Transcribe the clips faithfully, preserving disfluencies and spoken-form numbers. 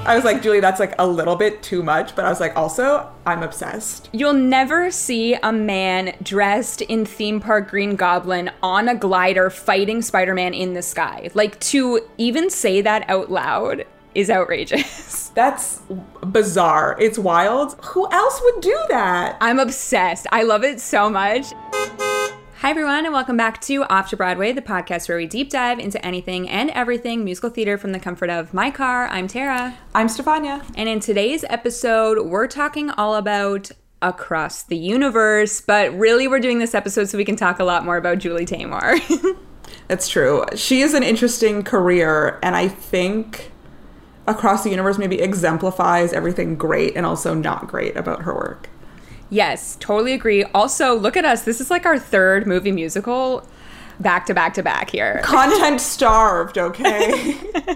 I was like, Julie, that's like a little bit too much. But I was like, also, I'm obsessed. You'll never see a man dressed in theme park Green Goblin on a glider fighting Spider-Man in the sky. Like, to even say that out loud is outrageous. That's bizarre. It's wild. Who else would do that? I'm obsessed. I love it so much. Hi, everyone, and welcome back to Off to Broadway, the podcast where we deep dive into anything and everything musical theater from the comfort of my car. I'm Tara. I'm Stefania. And in today's episode, we're talking all about Across the Universe, but really we're doing this episode so we can talk a lot more about Julie Taymor. That's true. She has an interesting career, and I think Across the Universe maybe exemplifies everything great and also not great about her work. Yes, totally agree. Also, look at us. This is like our third movie musical back to back to back here. Content starved, okay?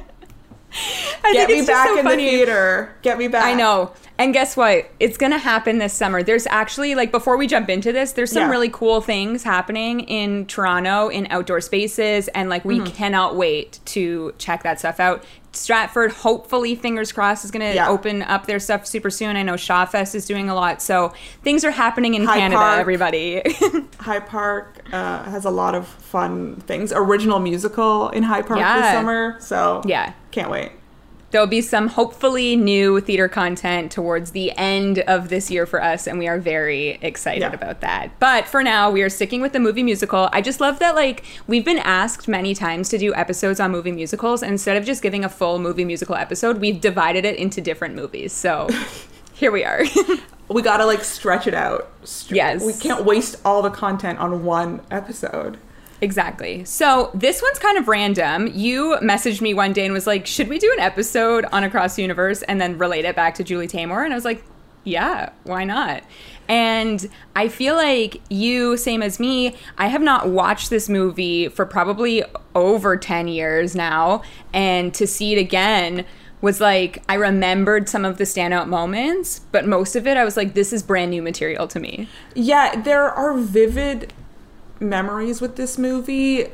Get me back so in funny. the theater. Get me back. I know. And guess what? It's going to happen this summer. There's actually, like, before we jump into this, there's some yeah. really cool things happening in Toronto in outdoor spaces. And, like, we mm-hmm. cannot wait to check that stuff out. Stratford, hopefully, fingers crossed, is going to yeah. open up their stuff super soon. I know Shawfest is doing a lot. So things are happening in High Canada, Park. everybody. High Park uh, has a lot of fun things. Original musical in High Park yeah. this summer. So yeah, can't wait. There'll be some hopefully new theater content towards the end of this year for us, and we are very excited yeah. about that. But for now, we are sticking with the movie musical. I just love that, like, we've been asked many times to do episodes on movie musicals. And instead of just giving a full movie musical episode, we've divided it into different movies. So here we are. We gotta, like, stretch it out. Stre- yes. We can't waste all the content on one episode. Exactly. So this one's kind of random. You messaged me one day and was like, should we do an episode on Across the Universe and then relate it back to Julie Taymor? And I was like, yeah, why not? And I feel like you, same as me, I have not watched this movie for probably over ten years now. And to see it again was like, I remembered some of the standout moments, but most of it, I was like, this is brand new material to me. Yeah, there are vivid memories with this movie,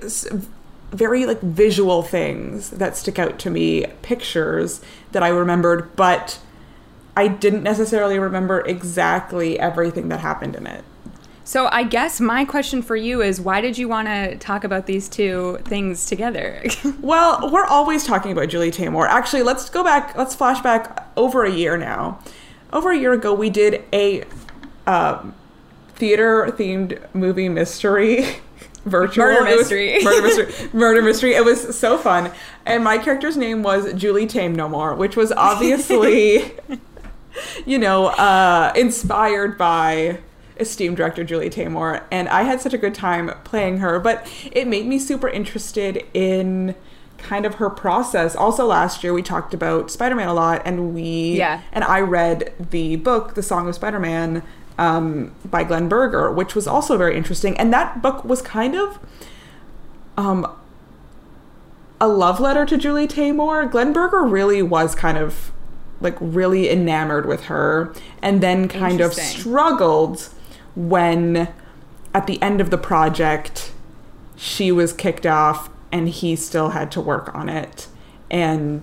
very like visual things that stick out to me, pictures that I remembered, but I didn't necessarily remember exactly everything that happened in it. So I guess my question for you is, why did you want to talk about these two things together? Well, we're always talking about Julie Taymor. Actually, let's go back, let's flash back over a year now. Over a year ago, we did a um, theater-themed movie mystery, virtual. Murder mystery. Murder mystery. Murder mystery. It was so fun. And my character's name was Julie Tame No More, which was obviously, you know, uh, inspired by esteemed director Julie Taymor. And I had such a good time playing her, but it made me super interested in kind of her process. Also last year we talked about Spider-Man a lot, and we, yeah. and I read the book, The Song of Spider-Man, Um, by Glenn Berger, which was also very interesting. And that book was kind of um, a love letter to Julie Taymor. Glenn Berger really was kind of like really enamored with her, and then kind of struggled when at the end of the project she was kicked off and he still had to work on it. And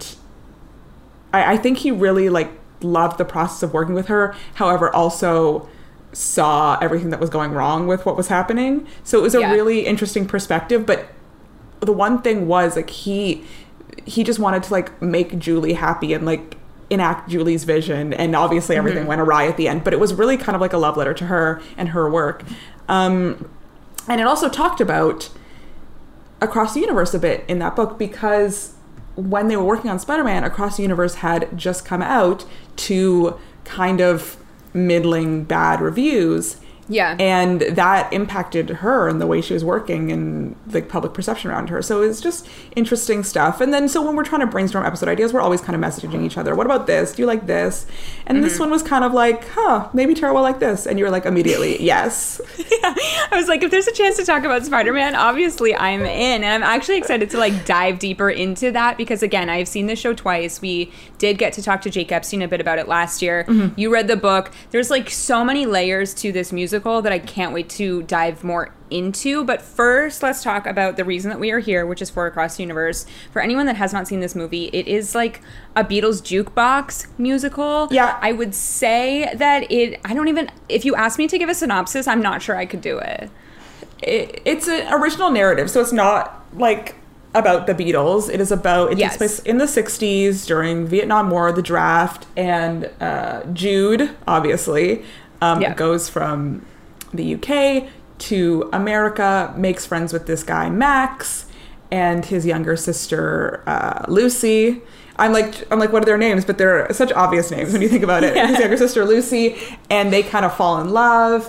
I, I think he really like loved the process of working with her, however also saw everything that was going wrong with what was happening. So it was a yeah. really interesting perspective. But the one thing was like he he just wanted to like make Julie happy and like enact Julie's vision, and obviously everything mm-hmm. went awry at the end, but it was really kind of like a love letter to her and her work. Um, and it also talked about Across the Universe a bit in that book, because when they were working on Spider-Man, Across the Universe had just come out to kind of middling bad reviews. Yeah. And that impacted her and the way she was working and the public perception around her. So it's just interesting stuff. And then so when we're trying to brainstorm episode ideas, we're always kind of messaging each other. What about this? Do you like this? And mm-hmm. this one was kind of like, huh, maybe Tara will like this. And you were like, immediately, yes. Yeah. I was like, if there's a chance to talk about Spider-Man, obviously I'm in. And I'm actually excited to like dive deeper into that because, again, I've seen this show twice. We did get to talk to Jake Epstein a bit about it last year. Mm-hmm. You read the book. There's like so many layers to this musical. musical that I can't wait to dive more into. But first, let's talk about the reason that we are here, which is for Across the Universe. For anyone that has not seen this movie, it is like a Beatles jukebox musical. Yeah. I would say that it, I don't even, if you ask me to give a synopsis, I'm not sure I could do it. It, it's an original narrative, so it's not like about the Beatles. It is about, it Yes. takes place in the sixties during Vietnam War, the draft, and uh, Jude, obviously, um, Yeah. goes from the U K to America, makes friends with this guy, Max, and his younger sister, uh, Lucy. I'm like, I'm like, what are their names? But they're such obvious names when you think about it. Yeah. His younger sister, Lucy, and they kind of fall in love,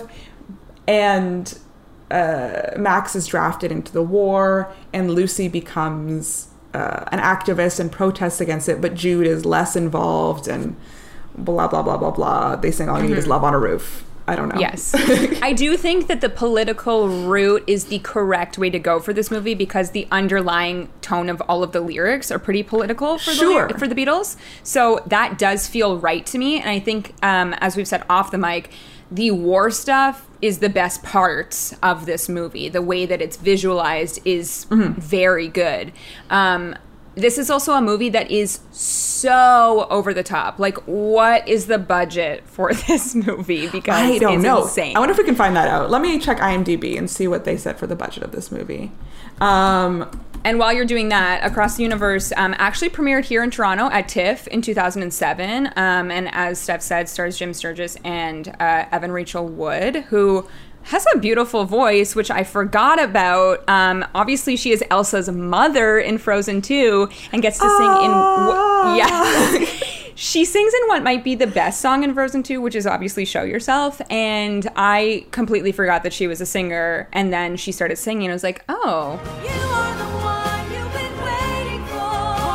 and Uh, Max is drafted into the war, and Lucy becomes uh, an activist and protests against it, but Jude is less involved, and blah, blah, blah, blah, blah. They sing All You Need Is Love on a Roof. I don't know. Yes. I do think that the political route is the correct way to go for this movie because the underlying tone of all of the lyrics are pretty political for, Sure. the, for the Beatles. So that does feel right to me. And I think, um, as we've said off the mic, the war stuff is the best part of this movie. The way that it's visualized is Mm-hmm. very good. Um, this is also a movie that is so over the top. Like, what is the budget for this movie? Because I don't it's know. insane. I wonder if we can find that out. Let me check IMDb and see what they said for the budget of this movie. Um, And while you're doing that, Across the Universe um, actually premiered here in Toronto at TIFF in two thousand seven. Um, and as Steph said, stars Jim Sturgis and uh, Evan Rachel Wood, who has a beautiful voice, which I forgot about. Um, obviously, she is Elsa's mother in Frozen two and gets to sing in... Ah. Yeah. She sings in what might be the best song in Frozen two, which is obviously Show Yourself. And I completely forgot that she was a singer. And then she started singing. And I was like, oh... You are the one you've been waiting for.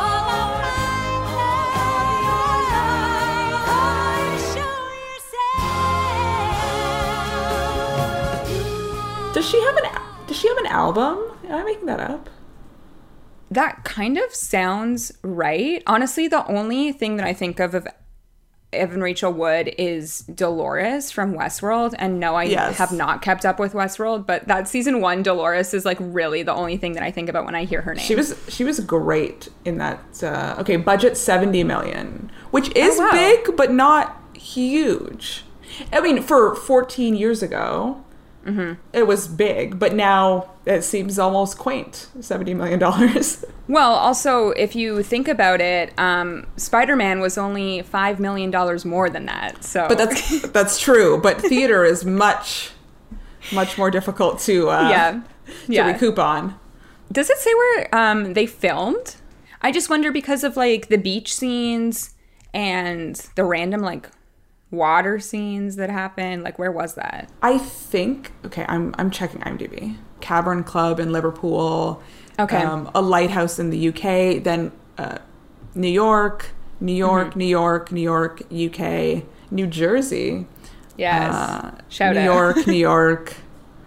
Show yourself. does she have an Does she have an album? Am I making that up? That kind of sounds right. Honestly, the only thing that I think of of Evan Rachel Wood is Dolores from Westworld. And no, I Yes. have not kept up with Westworld, but that season one Dolores is like really the only thing that I think about when I hear her name. She was she was great in that. Uh, okay, budget seventy million, which is Oh, wow. big but not huge. I mean, for fourteen years ago, Mm-hmm. it was big, but now it seems almost quaint. seventy million dollars. Well, also, if you think about it, um, Spider-Man was only five million dollars more than that. So, But that's that's true. But theater is much much more difficult to uh, yeah, to yeah. recoup on. Does it say where um, they filmed? I just wonder because of like the beach scenes and the random like water scenes that happen. Like, where was that? I think okay. I'm I'm checking IMDb. Cavern Club in Liverpool. Okay. Um, a lighthouse in the U K. Then uh, New York, New York, Mm-hmm. New York, New York, U K, New Jersey. Yes. Uh, Shout New out. York, New York.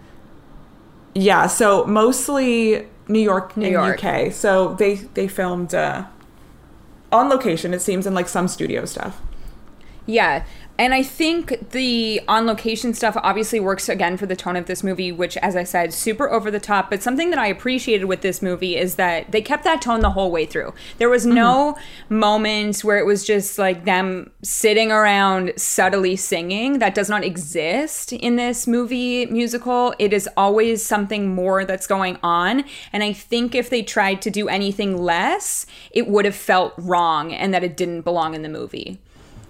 Yeah. So mostly New York New and York. U K. So they they filmed uh, on location. It seems in like some studio stuff. Yeah. And I think the on-location stuff obviously works, again, for the tone of this movie, which, as I said, super over the top. But something that I appreciated with this movie is that they kept that tone the whole way through. There was no Mm-hmm. moments where it was just like them sitting around subtly singing. That does not exist in this movie musical. It is always something more that's going on. And I think if they tried to do anything less, it would have felt wrong and that it didn't belong in the movie.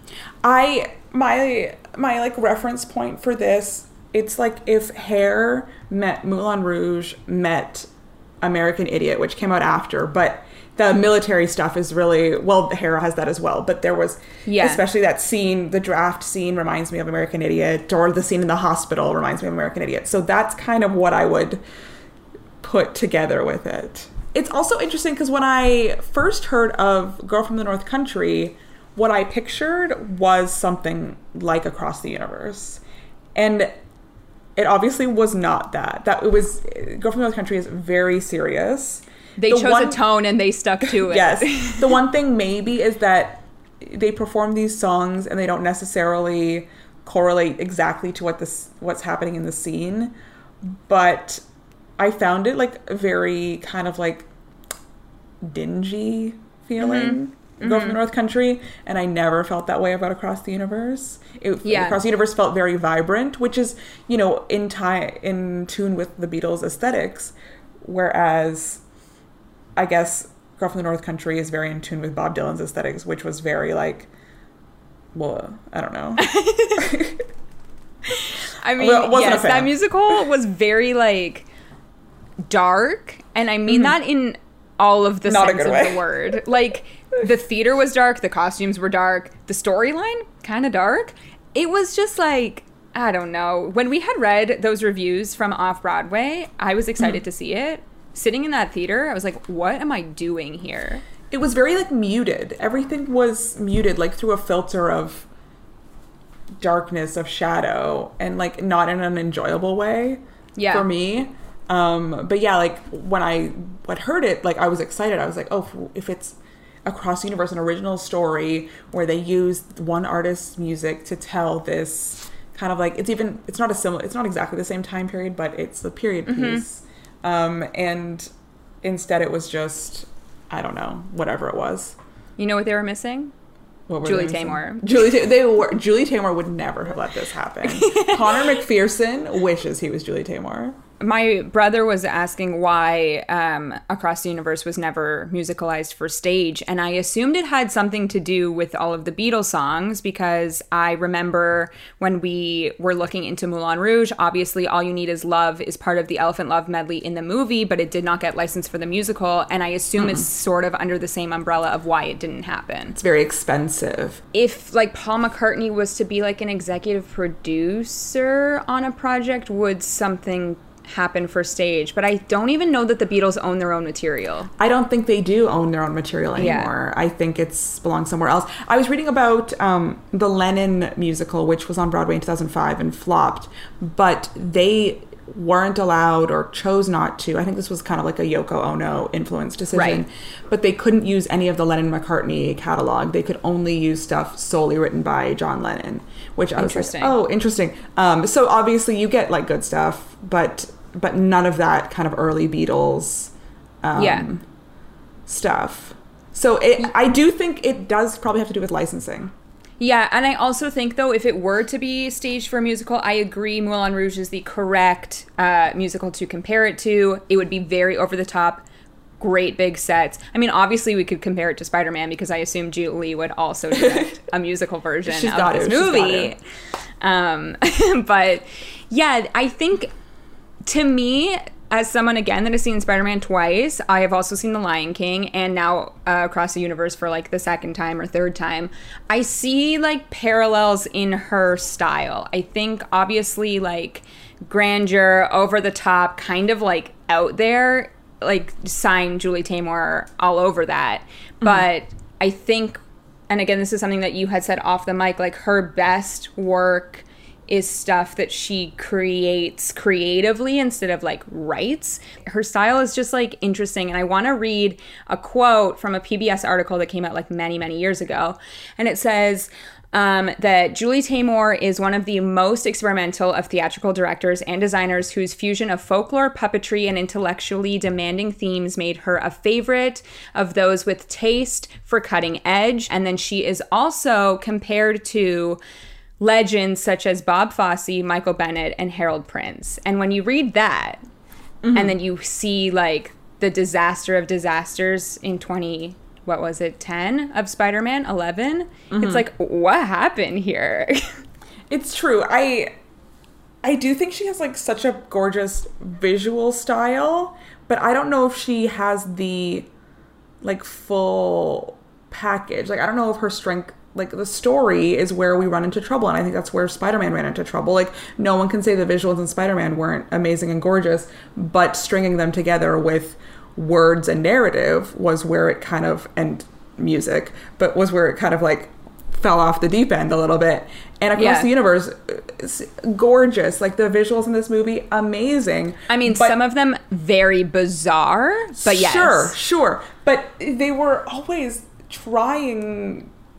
I my my like reference point for this, it's like if Hair met Moulin Rouge met American Idiot, which came out after, but the military stuff is really, well, Hair has that as well, but there was Yeah. especially that scene, the draft scene reminds me of American Idiot, or the scene in the hospital reminds me of American Idiot. So that's kind of what I would put together with it. It's also interesting because when I first heard of Girl from the North Country, what I pictured was something like Across the Universe. And it obviously was not that. That it was Girl from the North Country is very serious. They The chose one- a tone and they stuck to it. Yes. The one thing maybe is that they perform these songs and they don't necessarily correlate exactly to what this what's happening in the scene, but I found it like very kind of like dingy feeling. Mm-hmm. Girl from the North Country, and I never felt that way about Across the Universe. It, Yeah. Across the Universe felt very vibrant, which is, you know, in time in tune with the Beatles' aesthetics, whereas I guess Girl from the North Country is very in tune with Bob Dylan's aesthetics, which was very like, well, I don't know. I mean, Well, wasn't a yes, that fan. musical was very like dark, and I mean that in all of the Not a sense good of way. the word. Like the theater was dark, the costumes were dark, the storyline kind of dark. It was just like, I don't know. When we had read those reviews from Off Broadway, I was excited to see it. Sitting in that theater, I was like, what am I doing here? It was very like muted. Everything was muted, like through a filter of darkness, of shadow, and like not in an enjoyable way. Yeah. For me. Um, but yeah, like when I had heard it, like I was excited. I was like, oh, if it's Across the Universe, an original story where they used one artist's music to tell this kind of like, it's even, it's not a similar, it's not exactly the same time period, but it's the period piece. Um, and instead it was just, I don't know, whatever it was. You know what they were missing? What were Julie they missing? Taymor. Julie, Ta- they were. Julie Taymor would never have let this happen. Connor McPherson wishes he was Julie Taymor. My brother was asking why um, Across the Universe was never musicalized for stage, and I assumed it had something to do with all of the Beatles songs, because I remember when we were looking into Moulin Rouge, obviously All You Need Is Love is part of the Elephant Love medley in the movie, but it did not get licensed for the musical, and I assume it's sort of under the same umbrella of why it didn't happen. It's very expensive. If like Paul McCartney was to be like an executive producer on a project, would something happen for stage? But I don't even know that the Beatles own their own material. I don't think they do own their own material Yeah. anymore. I think it's belongs somewhere else. I was reading about um, the Lennon musical, which was on Broadway in two thousand five and flopped, but they weren't allowed or chose not to. I think this was kind of like a Yoko Ono influence decision. Right. But they couldn't use any of the Lennon-McCartney catalog. They could only use stuff solely written by John Lennon, which I was like, Interesting. oh, interesting. Um, so obviously you get like good stuff, but but none of that kind of early Beatles um, Yeah. stuff. So it, I do think it does probably have to do with licensing. Yeah, and I also think, though, if it were to be staged for a musical, I agree Moulin Rouge is the correct uh, musical to compare it to. It would be very over the top, great big sets. I mean, obviously, we could compare it to Spider-Man, because I assume Julie would also direct a musical version She's of got this to, she's movie. Um, but, yeah, I think, to me, as someone, again, that has seen Spider-Man twice, I have also seen The Lion King, and now uh, Across the Universe for, like, the second time or third time. I see, like, parallels in her style. I think, obviously, like, grandeur, over the top, kind of, like, out there, like, sign Julie Taymor all over that. Mm-hmm. But I think, and again, this is something that you had said off the mic, like, her best work is stuff that she creates creatively instead of like writes. Her style is just like interesting. And I want to read a quote from a P B S article that came out like many, many years ago. And it says um, that Julie Taymor is one of the most experimental of theatrical directors and designers whose fusion of folklore, puppetry, and intellectually demanding themes made her a favorite of those with taste for cutting edge. And then she is also compared to legends such as Bob Fosse, Michael Bennett, and Harold Prince. And when you read that, mm-hmm. and then you see like the disaster of disasters in twenty, what was it, ten of Spider-Man, eleven, mm-hmm. it's like, what happened here? It's true. I I do think she has like such a gorgeous visual style, but I don't know if she has the like full package. Like I don't know if her strength, like the story is where we run into trouble, and I think that's where Spider-Man ran into trouble. Like no one can say the visuals in Spider-Man weren't amazing and gorgeous, but stringing them together with words and narrative was where it kind of, and music, but was where it kind of like fell off the deep end a little bit. And Across Yeah. the Universe, it's gorgeous. Like the visuals in this movie, amazing. I mean, But- some of them very bizarre, but yes. Sure, sure. But they were always trying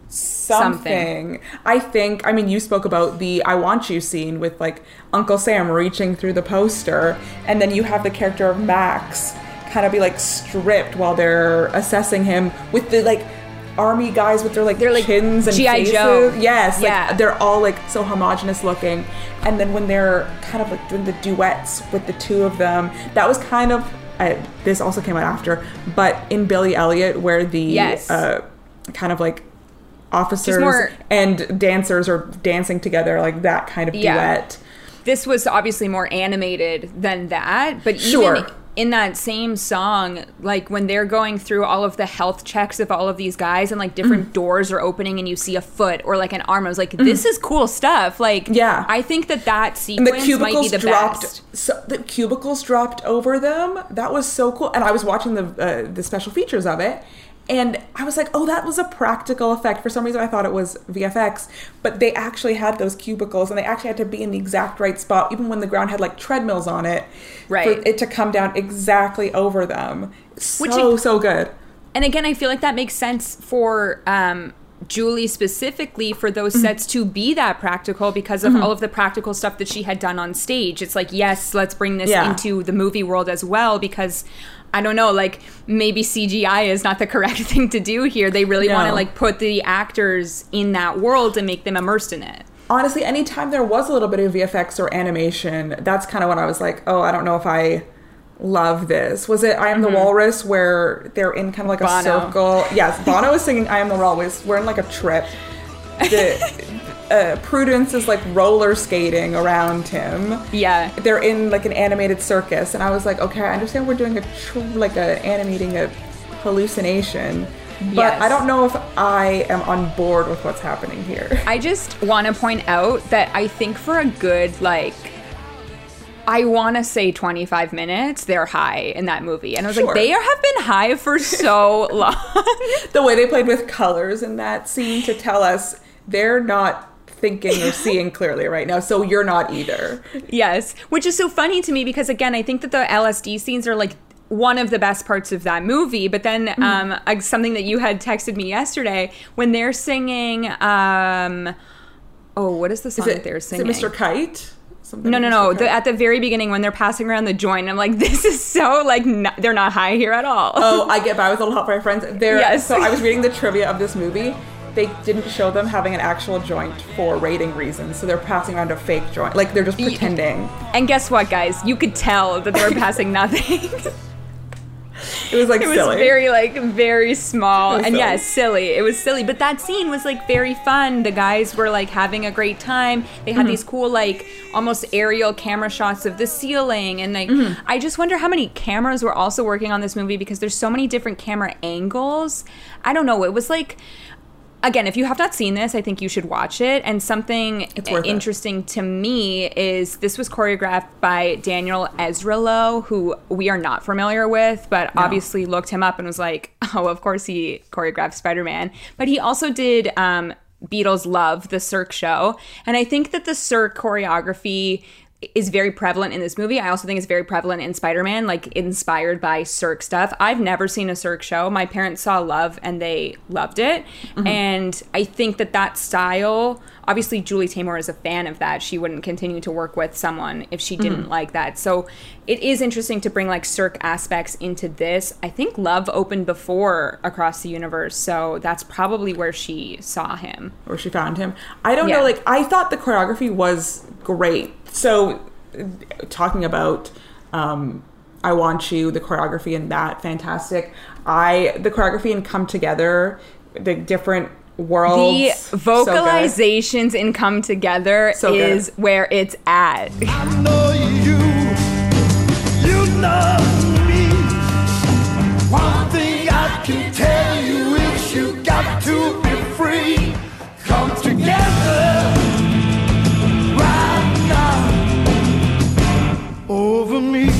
something. I think, I mean, you spoke about the I Want You scene with like Uncle Sam reaching through the poster, and then you have the character of Max kind of be like stripped while they're assessing him with the like army guys with their like, They're, like, chins and G I. faces. Joe. Yes, like Yeah. they're all like so homogenous looking. And then when they're kind of like doing the duets with the two of them, that was kind of I, this also came out after, but in Billy Elliot, where the Yes. uh, kind of like officers more- and dancers are dancing together, like that kind of Yeah. duet. This was obviously more animated than that, but Sure. even in that same song, like when they're going through all of the health checks of all of these guys and like different Mm. doors are opening and you see a foot or like an arm, I was like, this is cool stuff. Like, Yeah. I think that that And sequence the cubicles might be the dropped. best. So the cubicles dropped over them. That was so cool. And I was watching the uh, the special features of it, and I was like, "Oh, that was a practical effect." For some reason, I thought it was V F X, but they actually had those cubicles, and they actually had to be in the exact right spot, even when the ground had like treadmills on it, Right. for it to come down exactly over them. So Which it- so good. And again, I feel like that makes sense for um, Julie specifically for those Mm-hmm. sets to be that practical because of all of the practical stuff that she had done on stage. It's like, yes, let's bring this Yeah. into the movie world as well because I don't know, like maybe C G I is not the correct thing to do here. They really want to No. like put the actors in that world and make them immersed in it. Honestly, anytime there was a little bit of V F X or animation, that's kind of when I was like, oh, I don't know if I love this. Was it I Am the Walrus where they're in kind of like a Bono. circle? Yes, Bono is singing I Am the Walrus. We're in like a trip. The, uh, Prudence is like roller skating around him. Yeah. They're in like an animated circus, and I was like, okay, I understand we're doing a tr- like a animating a hallucination, but Yes. I don't know if I am on board with what's happening here. I just want to point out that I think for a good, like, I want to say twenty-five minutes, they're high in that movie. And I was Sure. like, they are, have been high for so long. The way they played with colors in that scene to tell us they're not thinking or seeing clearly right now, so you're not either. Yes. Which is so funny to me because, again, I think that the L S D scenes are like one of the best parts of that movie. But then Mm-hmm. um, uh, something that you had texted me yesterday when they're singing, um, oh, what is the song Is that it, they're is it singing? Mister Kite? Something No, no, Mister no. Kite? The, at the very beginning, when they're passing around the joint, I'm like, this is so like not, they're not high here at all. Oh, I get by with a little help from my friends. There. Yes. So I was reading the trivia of this movie. They didn't show them having an actual joint for rating reasons, so they're passing around a fake joint. Like they're just pretending. And guess what, guys? You could tell that they were passing nothing. It was like It was silly. very like very small It was and silly. yeah, silly. It was silly, but that scene was like very fun. The guys were like having a great time. They Mm-hmm. had these cool like almost aerial camera shots of the ceiling and like Mm-hmm. I just wonder how many cameras were also working on this movie because there's so many different camera angles. I don't know. It was like again, if you have not seen this, I think you should watch it. And something It's worth it. interesting to me is this was choreographed by Daniel Ezralo, who we are not familiar with, but No. obviously looked him up and was like, oh, of course he choreographed Spider-Man. But he also did um, Beatles Love, the Cirque show. And I think that the Cirque choreography is very prevalent in this movie. I also think it's very prevalent in Spider-Man, like inspired by Cirque stuff. I've never seen a Cirque show. My parents saw Love and they loved it. And I think that that style, obviously Julie Taymor is a fan of that. She wouldn't continue to work with someone if she didn't like that. So it is interesting to bring like Cirque aspects into this. I think Love opened before Across the Universe, so that's probably where she saw him. Where she found him. I don't Yeah. know, like, I thought the choreography was great. So, uh, talking about um, I Want You, the choreography in that, fantastic. I, the choreography in Come Together, the different worlds. The so good. vocalizations in Come Together So good. is where it's at. I know you, you know me. One thing I can tell you is you got to be free. Come together right now over me.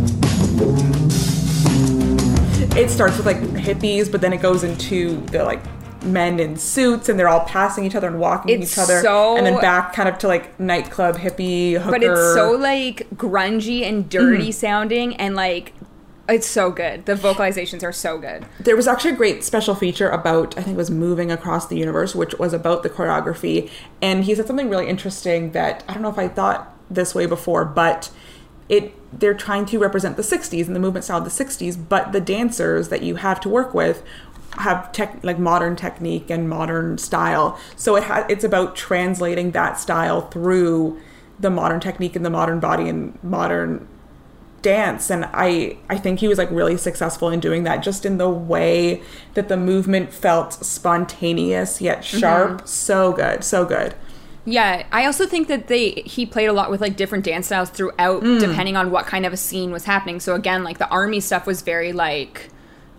It starts with like hippies, but then it goes into the like men in suits, and they're all passing each other and walking It's each other, so- and then back kind of to like nightclub hippie hooker. But it's so like grungy and dirty sounding and like It's so good. The vocalizations are so good. There was actually a great special feature about, I think it was Moving Across the Universe, which was about the choreography. And he said something really interesting that, I don't know if I thought this way before, but it they're trying to represent the sixties and the movement style of the sixties, but the dancers that you have to work with have tech, like modern technique and modern style. So it ha- it's about translating that style through the modern technique and the modern body and modern dance. And I I think he was like really successful in doing that, just in the way that the movement felt spontaneous yet sharp. Mm-hmm. So good, so good. Yeah, I also think that they he played a lot with like different dance styles throughout, mm. depending on what kind of a scene was happening. So again, like the army stuff was very like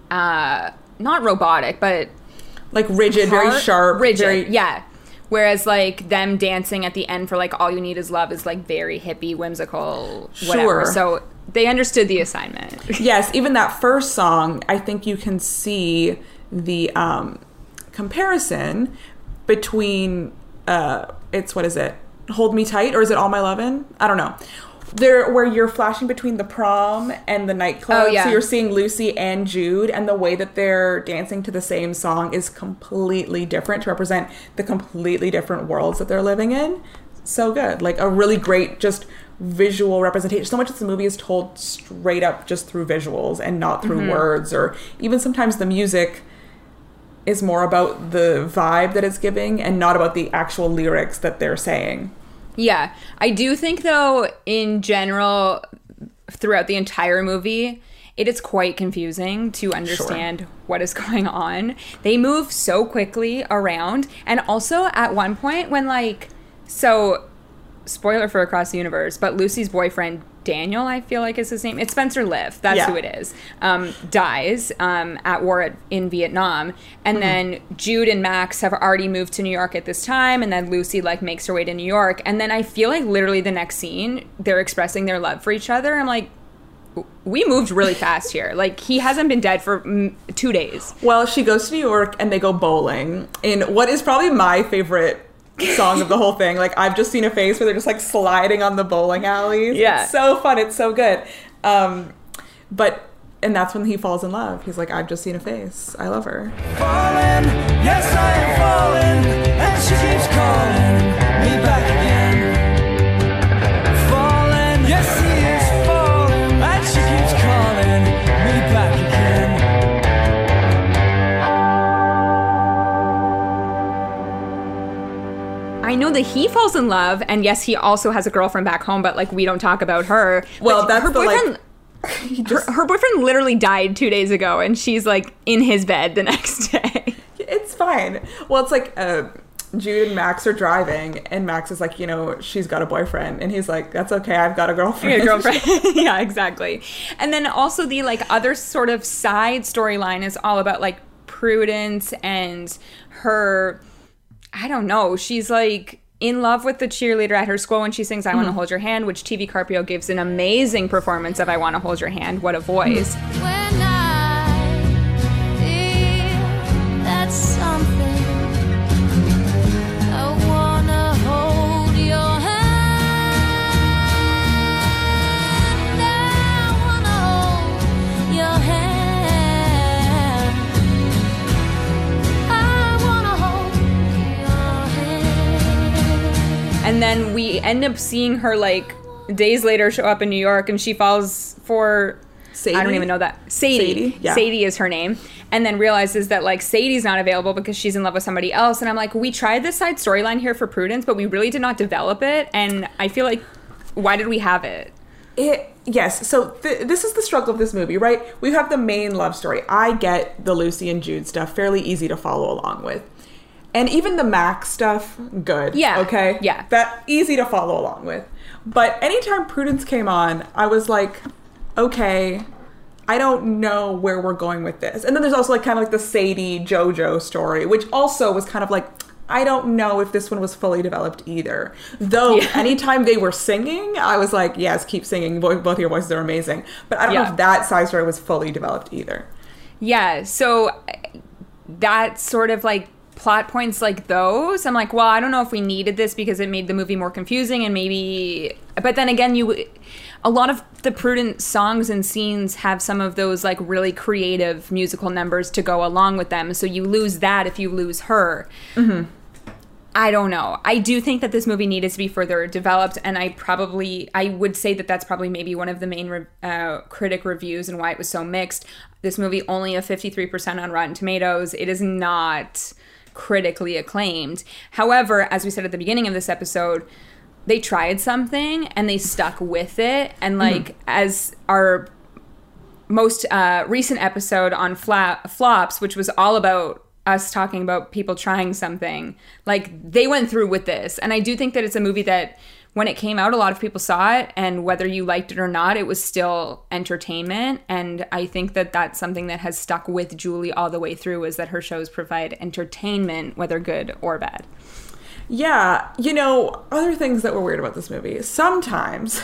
uh not robotic, but like rigid, hard, very sharp, rigid. Very... Yeah. Whereas like them dancing at the end for like All You Need Is Love is like very hippie, whimsical, whatever. Sure. So they understood the assignment. Yes, even that first song, I think you can see the um, comparison between uh, it's what is it? Hold Me Tight, or is it All My Lovin'? I don't know. There, where you're flashing between the prom and the nightclub. Oh, yeah. So you're seeing Lucy and Jude, and the way that they're dancing to the same song is completely different to represent the completely different worlds that they're living in. So good. Like a really great just visual representation. So much of the movie is told straight up just through visuals and not through mm-hmm. words, or even sometimes the music is more about the vibe that it's giving and not about the actual lyrics that they're saying. Yeah. I do think, though, in general, throughout the entire movie, it is quite confusing to understand sure. what is going on. They move so quickly around. And also, at one point, when, like... So, spoiler for Across the Universe, but Lucy's boyfriend, Daniel, I feel like is his name. It's Spencer Liff. That's yeah. who it is. Um, dies um, at war at, in Vietnam. And mm-hmm. then Jude and Max have already moved to New York at this time. And then Lucy, like, makes her way to New York. And then I feel like literally the next scene, they're expressing their love for each other. I'm like, we moved really fast here. Like, he hasn't been dead for mm, two days. Well, she goes to New York and they go bowling in what is probably my favorite song of the whole thing. Like, I've just seen a face where they're just like sliding on the bowling alleys. Yeah. It's so fun. It's so good. Um, but, and that's when he falls in love. He's like, I've just seen a face. I love her. Falling, yes, I am falling, and she keeps calling me back again. Falling, yes, he is falling, and she keeps calling me back again. I know that he falls in love, and yes, he also has a girlfriend back home, but like we don't talk about her. Well, but that's her the, boyfriend. Like, just... her, her boyfriend literally died two days ago, and she's like in his bed the next day. It's fine. Well, it's like uh, Jude and Max are driving, and Max is like, you know, she's got a boyfriend, and he's like, that's okay, I've got a girlfriend. A girlfriend. Yeah, exactly. And then also the like other sort of side storyline is all about like Prudence and her. I don't know. She's like in love with the cheerleader at her school when she sings I mm. Want to Hold Your Hand, which T V Carpio gives an amazing performance of I Want to Hold Your Hand. What a voice. When I feel that something, I want to hold your hand. I want to hold your hand. And then we end up seeing her, like, days later show up in New York, and she falls for... Sadie? I don't even know that. Sadie. Sadie, yeah. Sadie is her name. And then realizes that, like, Sadie's not available because she's in love with somebody else. And I'm like, we tried this side storyline here for Prudence, but we really did not develop it. And I feel like, why did we have it? It yes. So th- this is the struggle of this movie, right? We have the main love story. I get the Lucy and Jude stuff, fairly easy to follow along with. And even the Max stuff, good. Yeah. Okay? Yeah. That easy to follow along with. But anytime Prudence came on, I was like, okay, I don't know where we're going with this. And then there's also like kind of like the Sadie JoJo story, which also was kind of like, I don't know if this one was fully developed either. Though yeah. anytime they were singing, I was like, yes, keep singing. Both of your voices are amazing. But I don't yeah. know if that side story was fully developed either. Yeah. So that sort of like plot points like those, I'm like, well, I don't know if we needed this because it made the movie more confusing and maybe, but then again, you, a lot of the Prudence songs and scenes have some of those like really creative musical numbers to go along with them. So you lose that if you lose her. Mm-hmm. I don't know. I do think that this movie needed to be further developed, and I probably, I would say that that's probably maybe one of the main re- uh, critic reviews and why it was so mixed. This movie only a fifty-three percent on Rotten Tomatoes. It is not critically acclaimed. However, as we said at the beginning of this episode, they tried something and they stuck with it. And like, mm-hmm. as our most uh, recent episode on fla- Flops, which was all about us talking about people trying something, like they went through with this. And I do think that it's a movie that when it came out, a lot of people saw it, and whether you liked it or not, it was still entertainment. And I think that that's something that has stuck with Julie all the way through, is that her shows provide entertainment, whether good or bad. Yeah, you know, other things that were weird about this movie, sometimes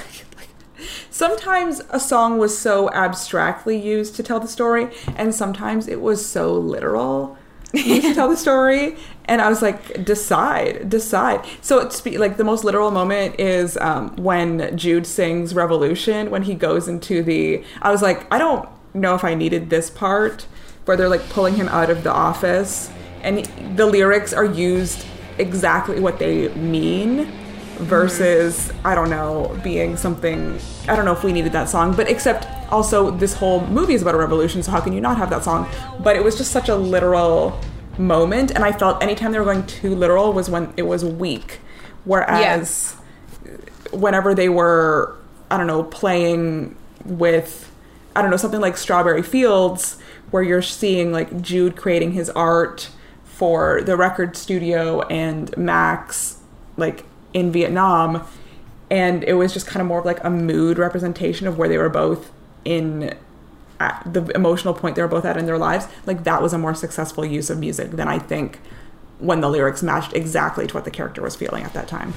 sometimes a song was so abstractly used to tell the story, and sometimes it was so literal to tell the story, and I was like, decide decide so it's like the most literal moment is um when Jude sings Revolution, when he goes into the, I was like, I don't know if I needed this part where they're like pulling him out of the office and the lyrics are used exactly what they mean versus, I don't know, being something, I don't know if we needed that song, but except also this whole movie is about a revolution, so how can you not have that song? But it was just such a literal moment, and I felt anytime they were going too literal was when it was weak, whereas yeah. whenever they were, I don't know, playing with, I don't know, something like Strawberry Fields, where you're seeing like Jude creating his art for the record studio and Max like in Vietnam, and it was just kind of more of like a mood representation of where they were both in at the emotional point they were both at in their lives. Like that was a more successful use of music than I think when the lyrics matched exactly to what the character was feeling at that time.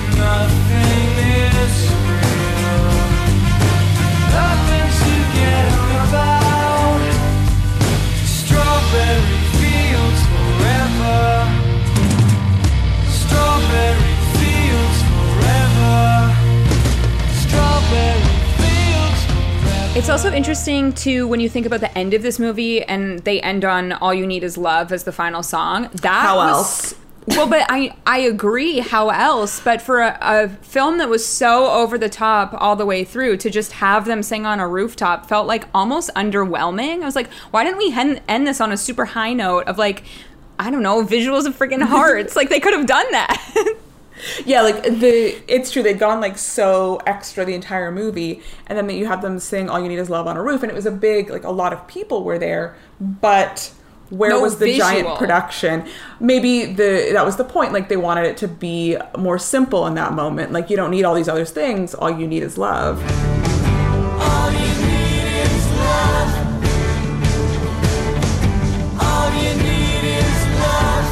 Nothing is real. Nothing to get hung about. Strawberry fields forever. Strawberry fields forever. Strawberry fields forever. It's also interesting too when you think about the end of this movie, and they end on "All You Need Is Love" as the final song. That How was, else? Well, but I I agree. How else? But for a, a film that was so over the top all the way through, to just have them sing on a rooftop felt like almost underwhelming. I was like, why didn't we end, end this on a super high note of like, I don't know, visuals of freaking hearts? Like they could have done that. Yeah, like the it's true, they'd gone like so extra the entire movie, and then you have them sing "All You Need Is Love" on a roof, and it was a big, like a lot of people were there, but where No was the visual. giant production? Maybe the that was the point, like they wanted it to be more simple in that moment. Like you don't need all these other things, all you need is love. All you need is love. All you need is love.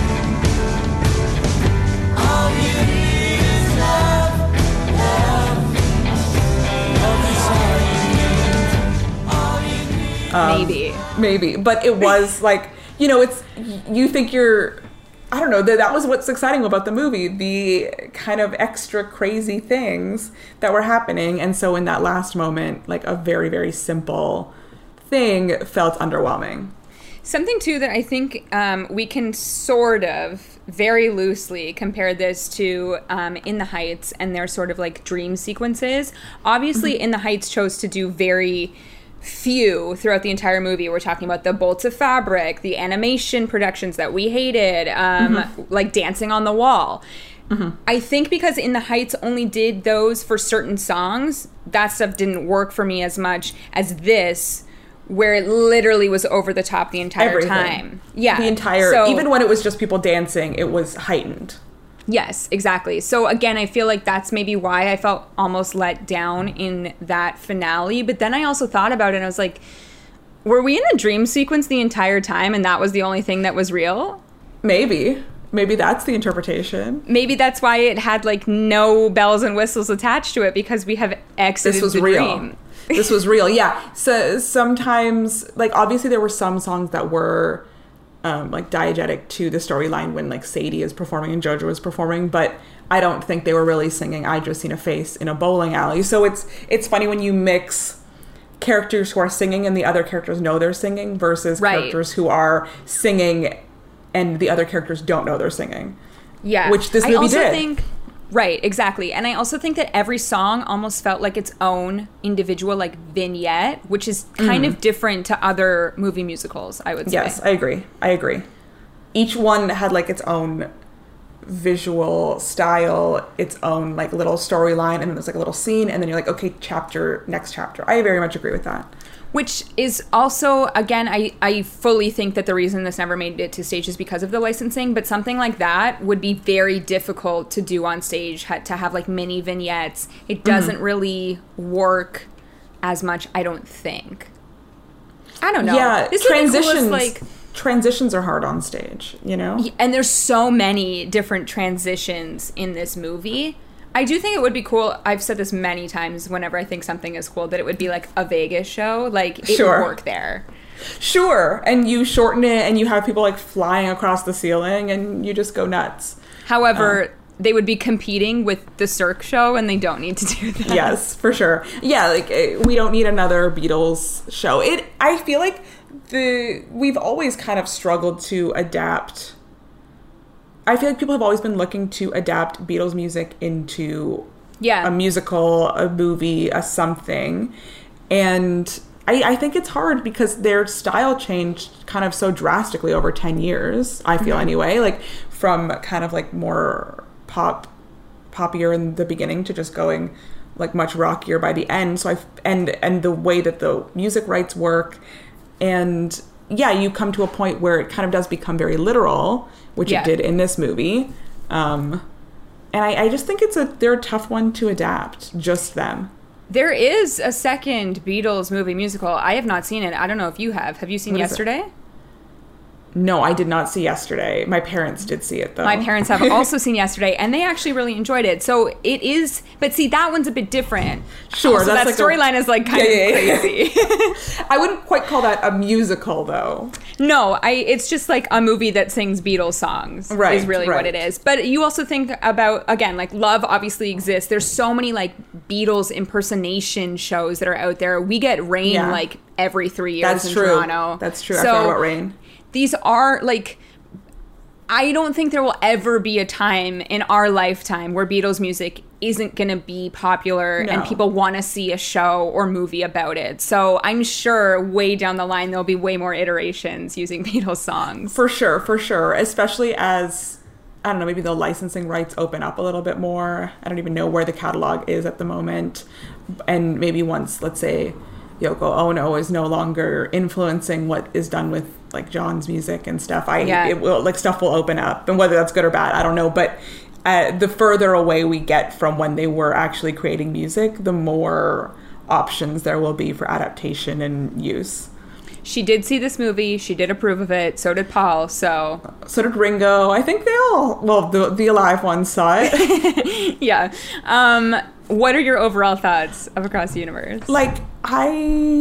All you need is love. Love. Love is all you need. All you need. Maybe. Maybe, but it was like, you know, it's, you think you're, I don't know, that that was what's exciting about the movie, the kind of extra crazy things that were happening. And so in that last moment, like a very, very simple thing felt underwhelming. Something too that I think um, we can sort of very loosely compare this to um, In the Heights and their sort of like dream sequences. Obviously, mm-hmm. In the Heights chose to do very few throughout the entire movie. We're talking about the bolts of fabric, the animation productions that we hated, um, mm-hmm. like Dancing on the Wall. Mm-hmm. I think because In the Heights only did those for certain songs, that stuff didn't work for me as much as this, where it literally was over the top the entire Everything. time. Yeah. The entire, so, even when it was just people dancing, it was heightened. Yes, exactly. So again, I feel like that's maybe why I felt almost let down in that finale. But then I also thought about it and I was like, were we in a dream sequence the entire time and that was the only thing that was real? Maybe. Maybe that's the interpretation. Maybe that's why it had like no bells and whistles attached to it, because we have exited This was the real. dream. This was real, yeah. So sometimes, like, obviously there were some songs that were um, like diegetic to the storyline when like Sadie is performing and Jojo is performing, but I don't think they were really singing I Just Seen a Face in a Bowling Alley. So it's it's funny when you mix characters who are singing and the other characters know they're singing versus Right. characters who are singing and the other characters don't know they're singing. Yeah. Which this I movie also did. think right, exactly. And I also think that every song almost felt like its own individual like vignette, which is kind of different to other movie musicals, I would say. Yes, I agree. I agree. Each one had like its own visual style, its own like little storyline, and then there's like a little scene, and then you're like, okay, chapter, next chapter. I very much agree with that. Which is also, again, I, I fully think that the reason this never made it to stage is because of the licensing, but something like that would be very difficult to do on stage, ha- to have like mini vignettes. It doesn't Mm-hmm. really work as much, I don't think. I don't know. Yeah, This would be cool if, transitions. like, transitions are hard on stage, you know? and there's so many different transitions in this movie. I do think it would be cool. I've said this many times whenever I think something is cool, that it would be like a Vegas show. Like, it Sure. would work there. Sure, and you shorten it, and you have people like flying across the ceiling, and you just go nuts. However, Um, they would be competing with the Cirque show, and they don't need to do that. Yes, for sure. Yeah, like eh, we don't need another Beatles show. It. I feel like the we've always kind of struggled to adapt. I feel like people have always been looking to adapt Beatles music into Yeah. a musical, a movie, a something, and I, I think it's hard because their style changed kind of so drastically over ten years. I feel anyway, like from kind of like more pop, poppier in the beginning to just going like much rockier by the end. So I and and the way that the music rights work, and yeah, you come to a point where it kind of does become very literal, which Yeah. it did in this movie. Um, and I, I just think it's a they're a tough one to adapt. Just them. There is a second Beatles movie musical. I have not seen it. I don't know if you have. Have you seen What is it? Yesterday? No, I did not see Yesterday. My parents did see it though. My parents have also seen Yesterday, and they actually really enjoyed it. So it is, but see, that one's a bit different. Sure, Also, that's that like a- storyline is like kind Yeah, yeah, yeah, of crazy. I wouldn't quite call that a musical though. No, I. It's just like a movie that sings Beatles songs. Right, is really what right. it is. But you also think about, again, like Love obviously exists. There's so many like Beatles impersonation shows that are out there. We get Rain Yeah. like every three years That's in true. Toronto. That's true. I So forgot about Rain. these are like, I don't think there will ever be a time in our lifetime where Beatles music isn't going to be popular and No. people want to see a show or movie about it. So I'm sure way down the line there'll be way more iterations using Beatles songs. For sure, for sure. Especially as, I don't know, maybe the licensing rights open up a little bit more. I don't even know where the catalog is at the moment. And maybe once, let's say, Yoko Ono is no longer influencing what is done with like John's music and stuff. I Yeah. it will like stuff will open up, and whether that's good or bad, I don't know. But uh, the further away we get from when they were actually creating music, the more options there will be for adaptation and use. She did see this movie. She did approve of it. So did Paul. So So did Ringo. I think they all, well, the the alive ones saw it. yeah. Um, what are your overall thoughts of Across the Universe? Like, I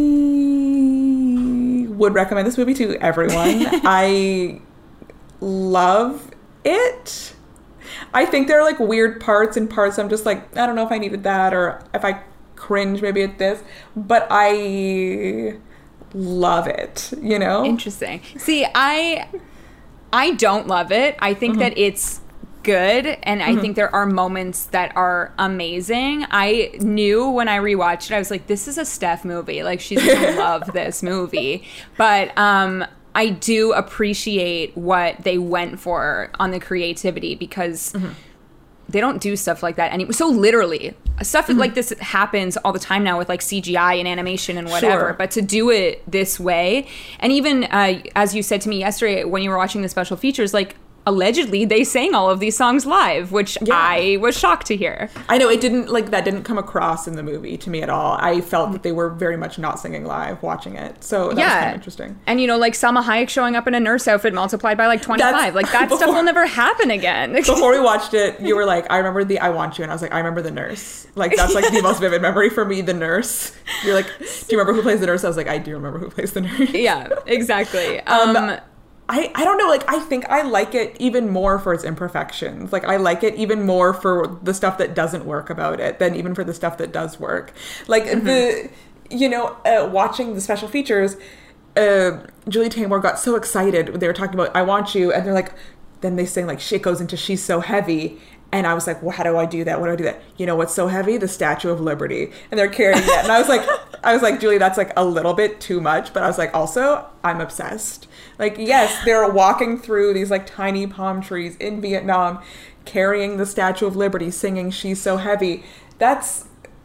would recommend this movie to everyone. I love it. I think there are like weird parts and parts I'm just like, I don't know if I needed that, or if I cringe maybe at this, but I love it, you know? Interesting. See, I I don't love it. I think Mm-hmm. that it's good, and I think there are moments that are amazing. I knew when I rewatched it, I was like, this is a Steph movie. Like, she's gonna love this movie. But um I do appreciate what they went for on the creativity, because they don't do stuff like that anymore. So literally, stuff Mm-hmm. like this happens all the time now with like C G I and animation and whatever. Sure. But to do it this way, and even uh, as you said to me yesterday when you were watching the special features, like allegedly they sang all of these songs live, which Yeah. I was shocked to hear. I know it didn't, like, that didn't come across in the movie to me at all. I felt that they were very much not singing live watching it. So that was kind of interesting. And you know, like Salma Hayek showing up in a nurse outfit multiplied by like twenty-five. That's- Like that stuff before- will never happen again. Before we watched it, you were like, I remember the I Want You, and I was like, I remember the nurse. Like, that's like the most vivid memory for me, the nurse. You're like, do you remember who plays the nurse? I was like, I do remember who plays the nurse. Yeah, exactly. Um, I, I don't know, like, I think I like it even more for its imperfections. Like, I like it even more for the stuff that doesn't work about it than even for the stuff that does work. Like, mm-hmm. the, you know, uh, watching the special features, uh, Julie Taymor got so excited. They were talking about I Want You, and they're like, then they sing, like, it goes into She's So Heavy. And I was like, well, how do I do that? What do I do that? You know what's so heavy? The Statue of Liberty. And they're carrying that. And I was like, I was like, Julie, that's like a little bit too much. But I was like, also, I'm obsessed. Like, yes, they're walking through these like tiny palm trees in Vietnam, carrying the Statue of Liberty, singing She's So Heavy. That's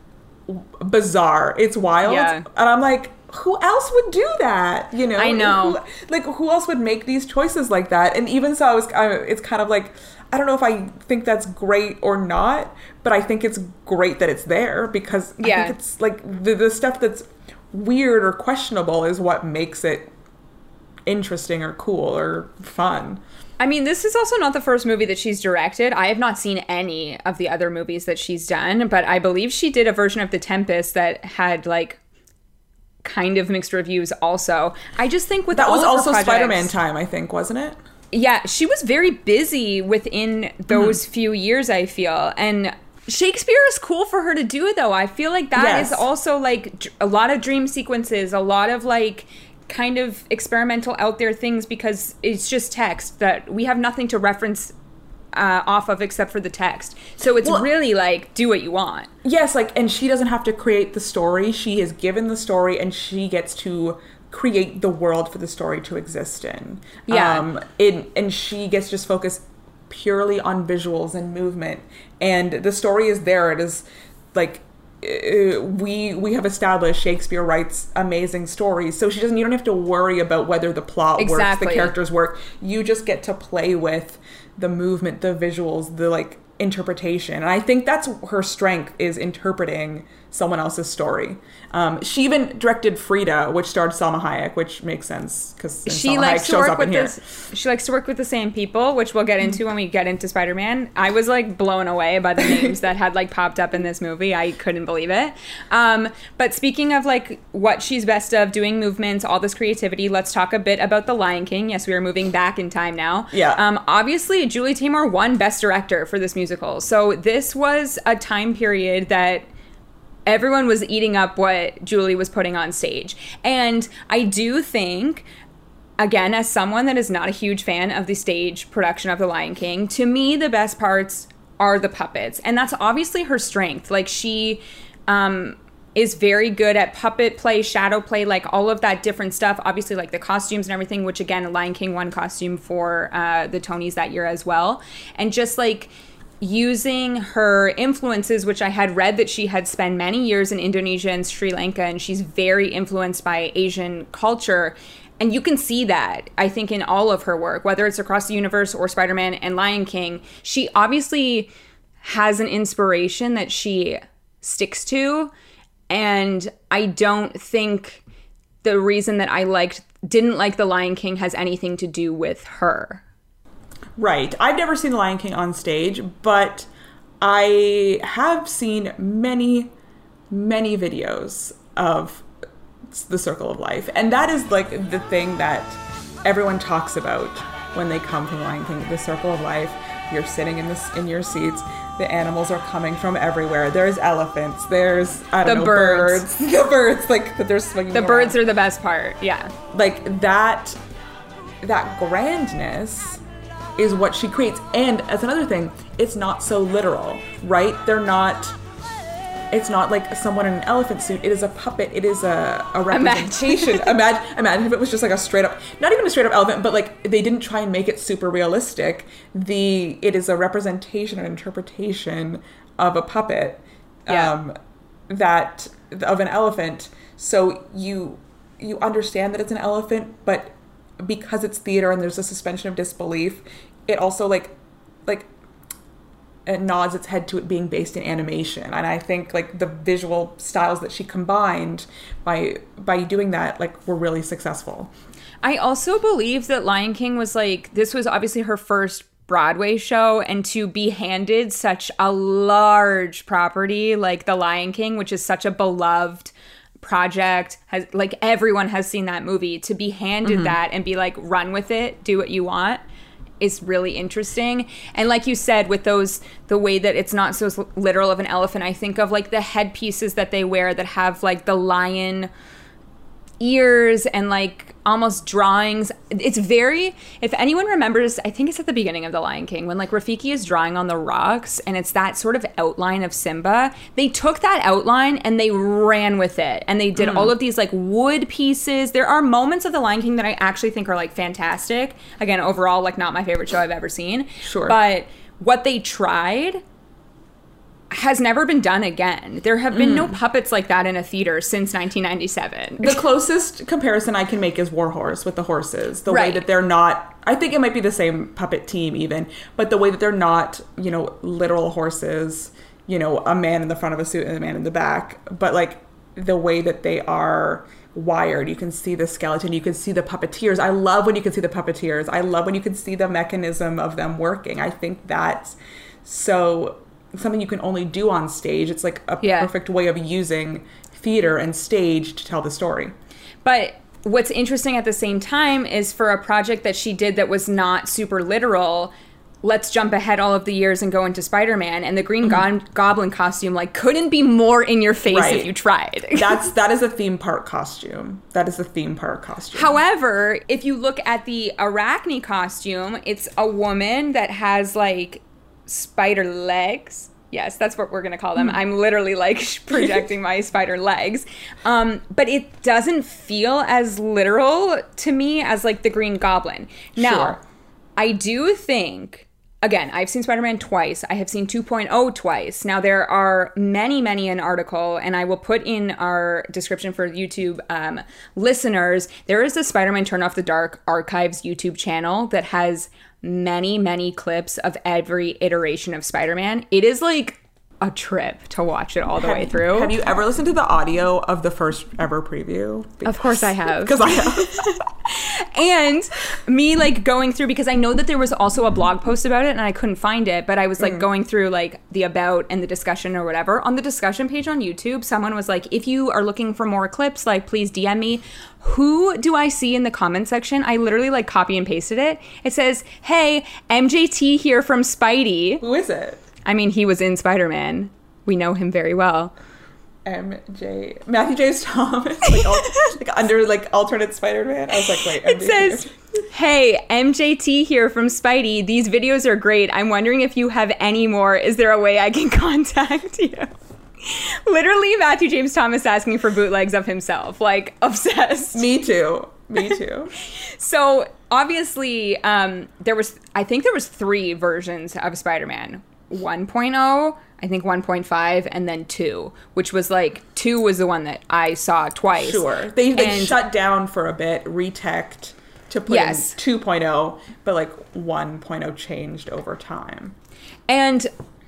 bizarre. It's wild. Yeah. And I'm like, who else would do that? You know? I know. Who, like, who else would make these choices like that? And even so, I was, I, it's kind of like, I don't know if I think that's great or not, but I think it's great that it's there because yeah. I think it's like the, the stuff that's weird or questionable is what makes it interesting or cool or fun. I mean, this is also not the first movie that she's directed. I have not seen any of the other movies that she's done, but I believe she did a version of The Tempest that had like kind of mixed reviews also. I just think with that all was of her also projects, Spider-Man time, I think, wasn't it? Yeah, she was very busy within those mm-hmm. few years, I feel. And Shakespeare is cool for her to do, though. I feel like that yes. is also, like, a lot of dream sequences, a lot of, like, kind of experimental out there things because it's just text that we have nothing to reference uh, off of except for the text. So it's well, really, like, do what you want. Yes, like, and she doesn't have to create the story. She is given the story, and she gets to create the world for the story to exist in. Yeah. Um, it, and she gets just focused purely on visuals and movement. And the story is there. It is like uh, we we have established Shakespeare writes amazing stories. So she doesn't you don't have to worry about whether the plot exactly. works, the characters work. You just get to play with the movement, the visuals, the like interpretation. And I think that's her strength, is interpreting someone else's story. Um, she even directed Frida, which starred Salma Hayek, which makes sense because she Salma likes Hayek to shows work up with in here. this, she likes to work with the same people, which we'll get into when we get into Spider-Man. I was like blown away by the names that had like popped up in this movie. I couldn't believe it. Um, but speaking of like what she's best of, doing movements, all this creativity, let's talk a bit about The Lion King. Yes, we are moving back in time now. Yeah. Um, obviously, Julie Taymor won Best Director for this musical. So this was a time period that everyone was eating up what Julie was putting on stage. And I do think, again, as someone that is not a huge fan of the stage production of The Lion King, to me, the best parts are the puppets. And that's obviously her strength. Like, she um, is very good at puppet play, shadow play, like all of that different stuff. Obviously, like the costumes and everything, which, again, Lion King won costume for uh, the Tonys that year as well. And just, like, using her influences, which I had read that she had spent many years in Indonesia and Sri Lanka, and she's very influenced by Asian culture. And you can see that, I think, in all of her work, whether it's Across the Universe or Spider-Man and Lion King. She obviously has an inspiration that she sticks to. And I don't think the reason that I liked, didn't like The Lion King has anything to do with her. Right. I've never seen The Lion King on stage, but I have seen many, many videos of The Circle of Life. And that is like the thing that everyone talks about when they come from The Lion King, The Circle of Life. You're sitting in this in your seats. The animals are coming from everywhere. There's elephants. There's, I don't the know, birds. birds. The birds, like, that they're swinging The around. birds are the best part, yeah. Like, that, that grandness is what she creates. And as another thing, it's not so literal, right? They're not, it's not like someone in an elephant suit. It is a puppet. It is a, a representation. Imagine, imagine if it was just like a straight up, not even a straight up elephant, but like they didn't try and make it super realistic. The, it is a representation and interpretation of a puppet, yeah. um, that, of an elephant. So you, you understand that it's an elephant, but because it's theater and there's a suspension of disbelief, it also like like it nods its head to it being based in animation. And I think like the visual styles that she combined by by doing that like were really successful. I also believe that Lion King was like, this was obviously her first Broadway show, and to be handed such a large property like The Lion King, which is such a beloved project, has like everyone has seen that movie, to be handed mm-hmm. that and be like, run with it, do what you want, is really interesting. And like you said, with those, the way that it's not so literal of an elephant, I think of like the headpieces that they wear that have like the lion ears and like almost drawings. It's very, if anyone remembers, I think it's at the beginning of The Lion King when like Rafiki is drawing on the rocks and it's that sort of outline of Simba. They took that outline and they ran with it, and they did mm. all of these like wood pieces. There are moments of The Lion King that I actually think are like fantastic. Again, overall, like not my favorite show I've ever seen. Sure. But what they tried has never been done again. There have been mm. no puppets like that in a theater since nineteen ninety-seven. The closest comparison I can make is Warhorse with the horses. The right. way that they're not, I think it might be the same puppet team even, but the way that they're not, you know, literal horses, you know, a man in the front of a suit and a man in the back, but like the way that they are wired. You can see the skeleton, you can see the puppeteers. I love when you can see the puppeteers. I love when you can see the mechanism of them working. I think that's so something you can only do on stage. It's like a yeah. perfect way of using theater and stage to tell the story. But what's interesting at the same time is for a project that she did that was not super literal, let's jump ahead all of the years and go into Spider-Man, and the Green mm-hmm. Go- Goblin costume like couldn't be more in your face right. if you tried. That's that is a theme park costume. That is a theme park costume. However, if you look at the Arachne costume, it's a woman that has like spider legs. Yes, that's what we're going to call them. Mm. I'm literally like projecting my spider legs. Um, but it doesn't feel as literal to me as like the Green Goblin. Now, sure. I do think, again, I've seen Spider-Man twice. I have seen two point oh twice. Now, there are many, many an article, and I will put in our description for YouTube um, listeners. There is a Spider-Man Turn Off the Dark Archives YouTube channel that has many, many clips of every iteration of Spider-Man. It is like a trip to watch it all the have, way through. Have you ever listened to the audio of the first ever preview? Because, of course I have. Because I have. And me like going through, because I know that there was also a blog post about it and I couldn't find it, but I was like mm. going through like the about and the discussion or whatever. On the discussion page on YouTube, someone was like, if you are looking for more clips, like please D M me. Who do I see in the comment section? I literally like copy and pasted it. It says, hey, M J T here from Spidey. Who is it? I mean, he was in Spider-Man. We know him very well. M J Matthew James Thomas, like, al- like under like alternate Spider-Man. I was like, wait. M J T. It says, hey, M J T here from Spidey. These videos are great. I'm wondering if you have any more. Is there a way I can contact you? Literally, Matthew James Thomas asking for bootlegs of himself, like obsessed. Me too. Me too. So obviously, um, there was, I think there was three versions of Spider-Man. one point oh, I think one point five, and then two, which was like, two was the one that I saw twice. Sure. They, they and, shut down for a bit, reteched to put yes. in two point oh, but like one point oh changed over time. And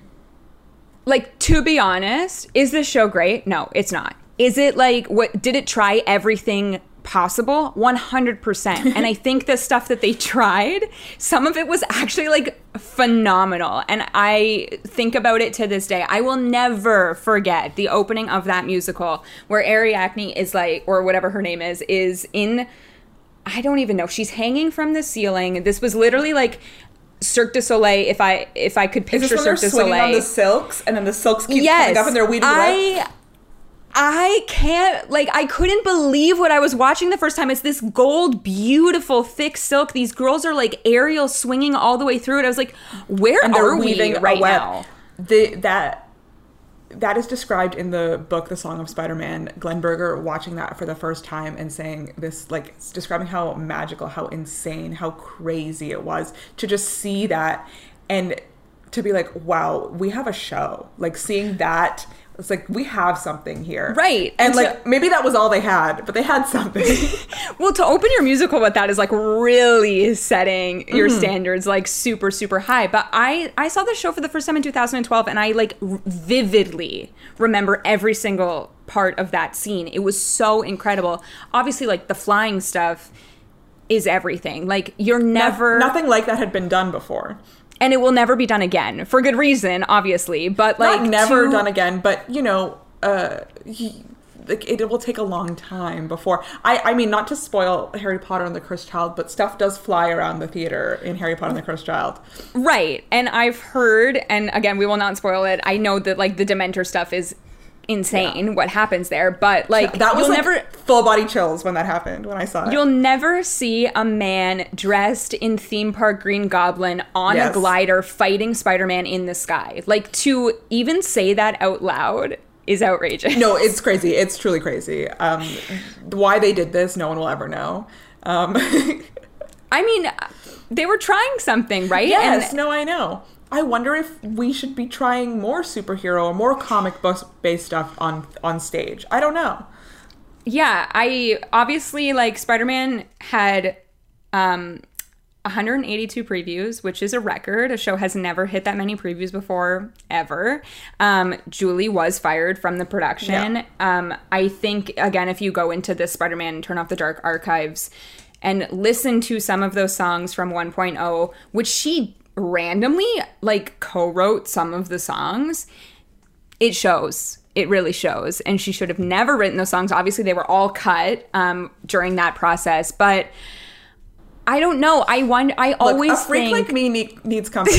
like, to be honest, is this show great? No, it's not. Is it like, what, did it try everything possible? one hundred percent. And I think the stuff that they tried, some of it was actually like phenomenal. And I think about it to this day. I will never forget the opening of that musical where Ariadne is like, or whatever her name is, is in, I don't even know. She's hanging from the ceiling. This was literally like Cirque du Soleil, if I if I could picture Cirque du Soleil. On the silks, and then the silks keep yes, coming up and they're weaving I, around. I can't, like, I couldn't believe what I was watching the first time. It's this gold, beautiful, thick silk. These girls are like aerial swinging all the way through it. I was like, where and are we right now? The, that that is described in the book, The Song of Spider-Man. Glenn Berger watching that for the first time and saying this, like, describing how magical, how insane, how crazy it was to just see that and to be like, wow, we have a show. Like, seeing that, it's like, we have something here. Right. And, and like, to, maybe that was all they had, but they had something. Well, to open your musical with that is, like, really setting your mm-hmm. standards, like, super, super high. But I, I saw the show for the first time in two thousand twelve, and I, like, vividly remember every single part of that scene. It was so incredible. Obviously, like, the flying stuff is everything. Like, you're never... No, nothing like that had been done before. And it will never be done again, for good reason, obviously. But like, not never to... done again. But you know, uh, he, like, it will take a long time before. I, I mean, not to spoil Harry Potter and the Cursed Child, but stuff does fly around the theater in Harry Potter and the Cursed Child. Right. And I've heard, and again, we will not spoil it. I know that like the Dementor stuff is insane, yeah. what happens there, but like that was you'll like never full body chills when that happened when I saw it. You'll never see a man dressed in theme park Green Goblin on yes. a glider fighting Spider-Man in the sky. Like, to even say that out loud is outrageous. No, it's crazy. It's truly crazy. Um, why they did this, no one will ever know. Um, I mean, they were trying something, right? Yes, and, no, I know. I wonder if we should be trying more superhero or more comic book-based stuff on on stage. I don't know. Yeah, I obviously, like, Spider-Man had um, one hundred eighty-two previews, which is a record. A show has never hit that many previews before, ever. Um, Julie was fired from the production. Yeah. Um, I think, again, if you go into the Spider-Man Turn Off the Dark archives and listen to some of those songs from one point oh, which she randomly like co-wrote some of the songs, it shows. It really shows. And she should have never written those songs. Obviously, they were all cut um, during that process. But I don't know. I wonder. I Look, always a freak think like me need, needs company.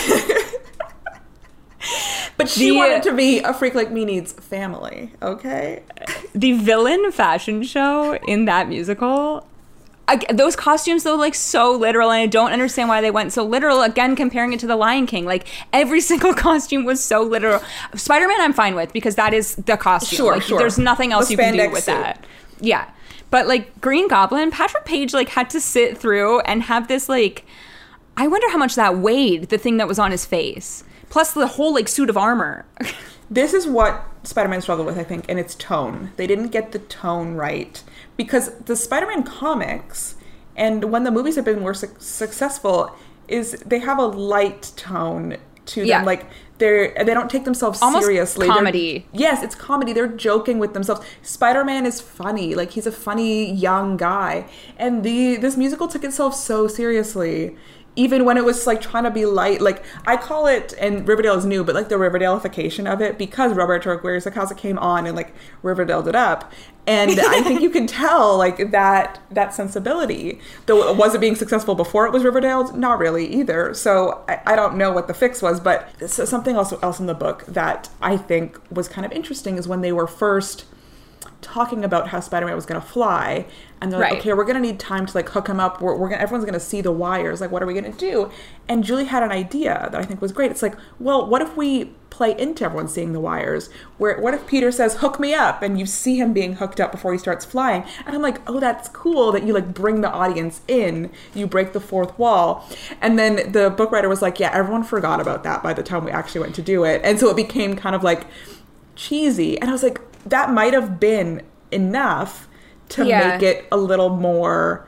But she the, wanted to be a freak like me needs family. Okay. The villain fashion show in that musical. I, those costumes, though, like, so literal, and I don't understand why they went so literal. Again, comparing it to The Lion King, like, every single costume was so literal. Spider-Man, I'm fine with, because that is the costume. Sure, like, sure. There's nothing else The you can do with suit. that. Yeah. But, like, Green Goblin, Patrick Page, like, had to sit through and have this, like, I wonder how much that weighed, the thing that was on his face. Plus the whole, like, suit of armor. This is what Spider-Man struggled with, I think, and its tone. They didn't get the tone right. Because the Spider-Man comics, and when the movies have been more su- successful, is they have a light tone to them. Yeah. Like, they're, they don't take themselves Almost seriously. comedy. They're, yes, it's comedy. They're joking with themselves. Spider-Man is funny. Like, he's a funny young guy. And the this musical took itself so seriously. Even when it was, like, trying to be light. Like, I call it, and Riverdale is new, but, like, the Riverdale-ification of it, because Roberto Aguirre-Sacasa came on and, like, Riverdale'd it up. And I think you can tell, like, that that sensibility. Though, was it being successful before it was Riverdale? Not really, either. So, I, I don't know what the fix was, but so something else, else in the book that I think was kind of interesting is when they were first talking about how Spider-Man was going to fly, and they're like, right. okay, we're going to need time to, like, hook him up. We're, we're gonna, everyone's going to see the wires. Like, what are we going to do? And Julie had an idea that I think was great. It's like, well, what if we play into everyone seeing the wires? Where, what if Peter says, hook me up, and you see him being hooked up before he starts flying? And I'm like, oh, that's cool that you, like, bring the audience in. You break the fourth wall. And then the book writer was like, yeah, everyone forgot about that by the time we actually went to do it. And so it became kind of, like, cheesy. And I was like, that might have been enough to yeah. make it a little more,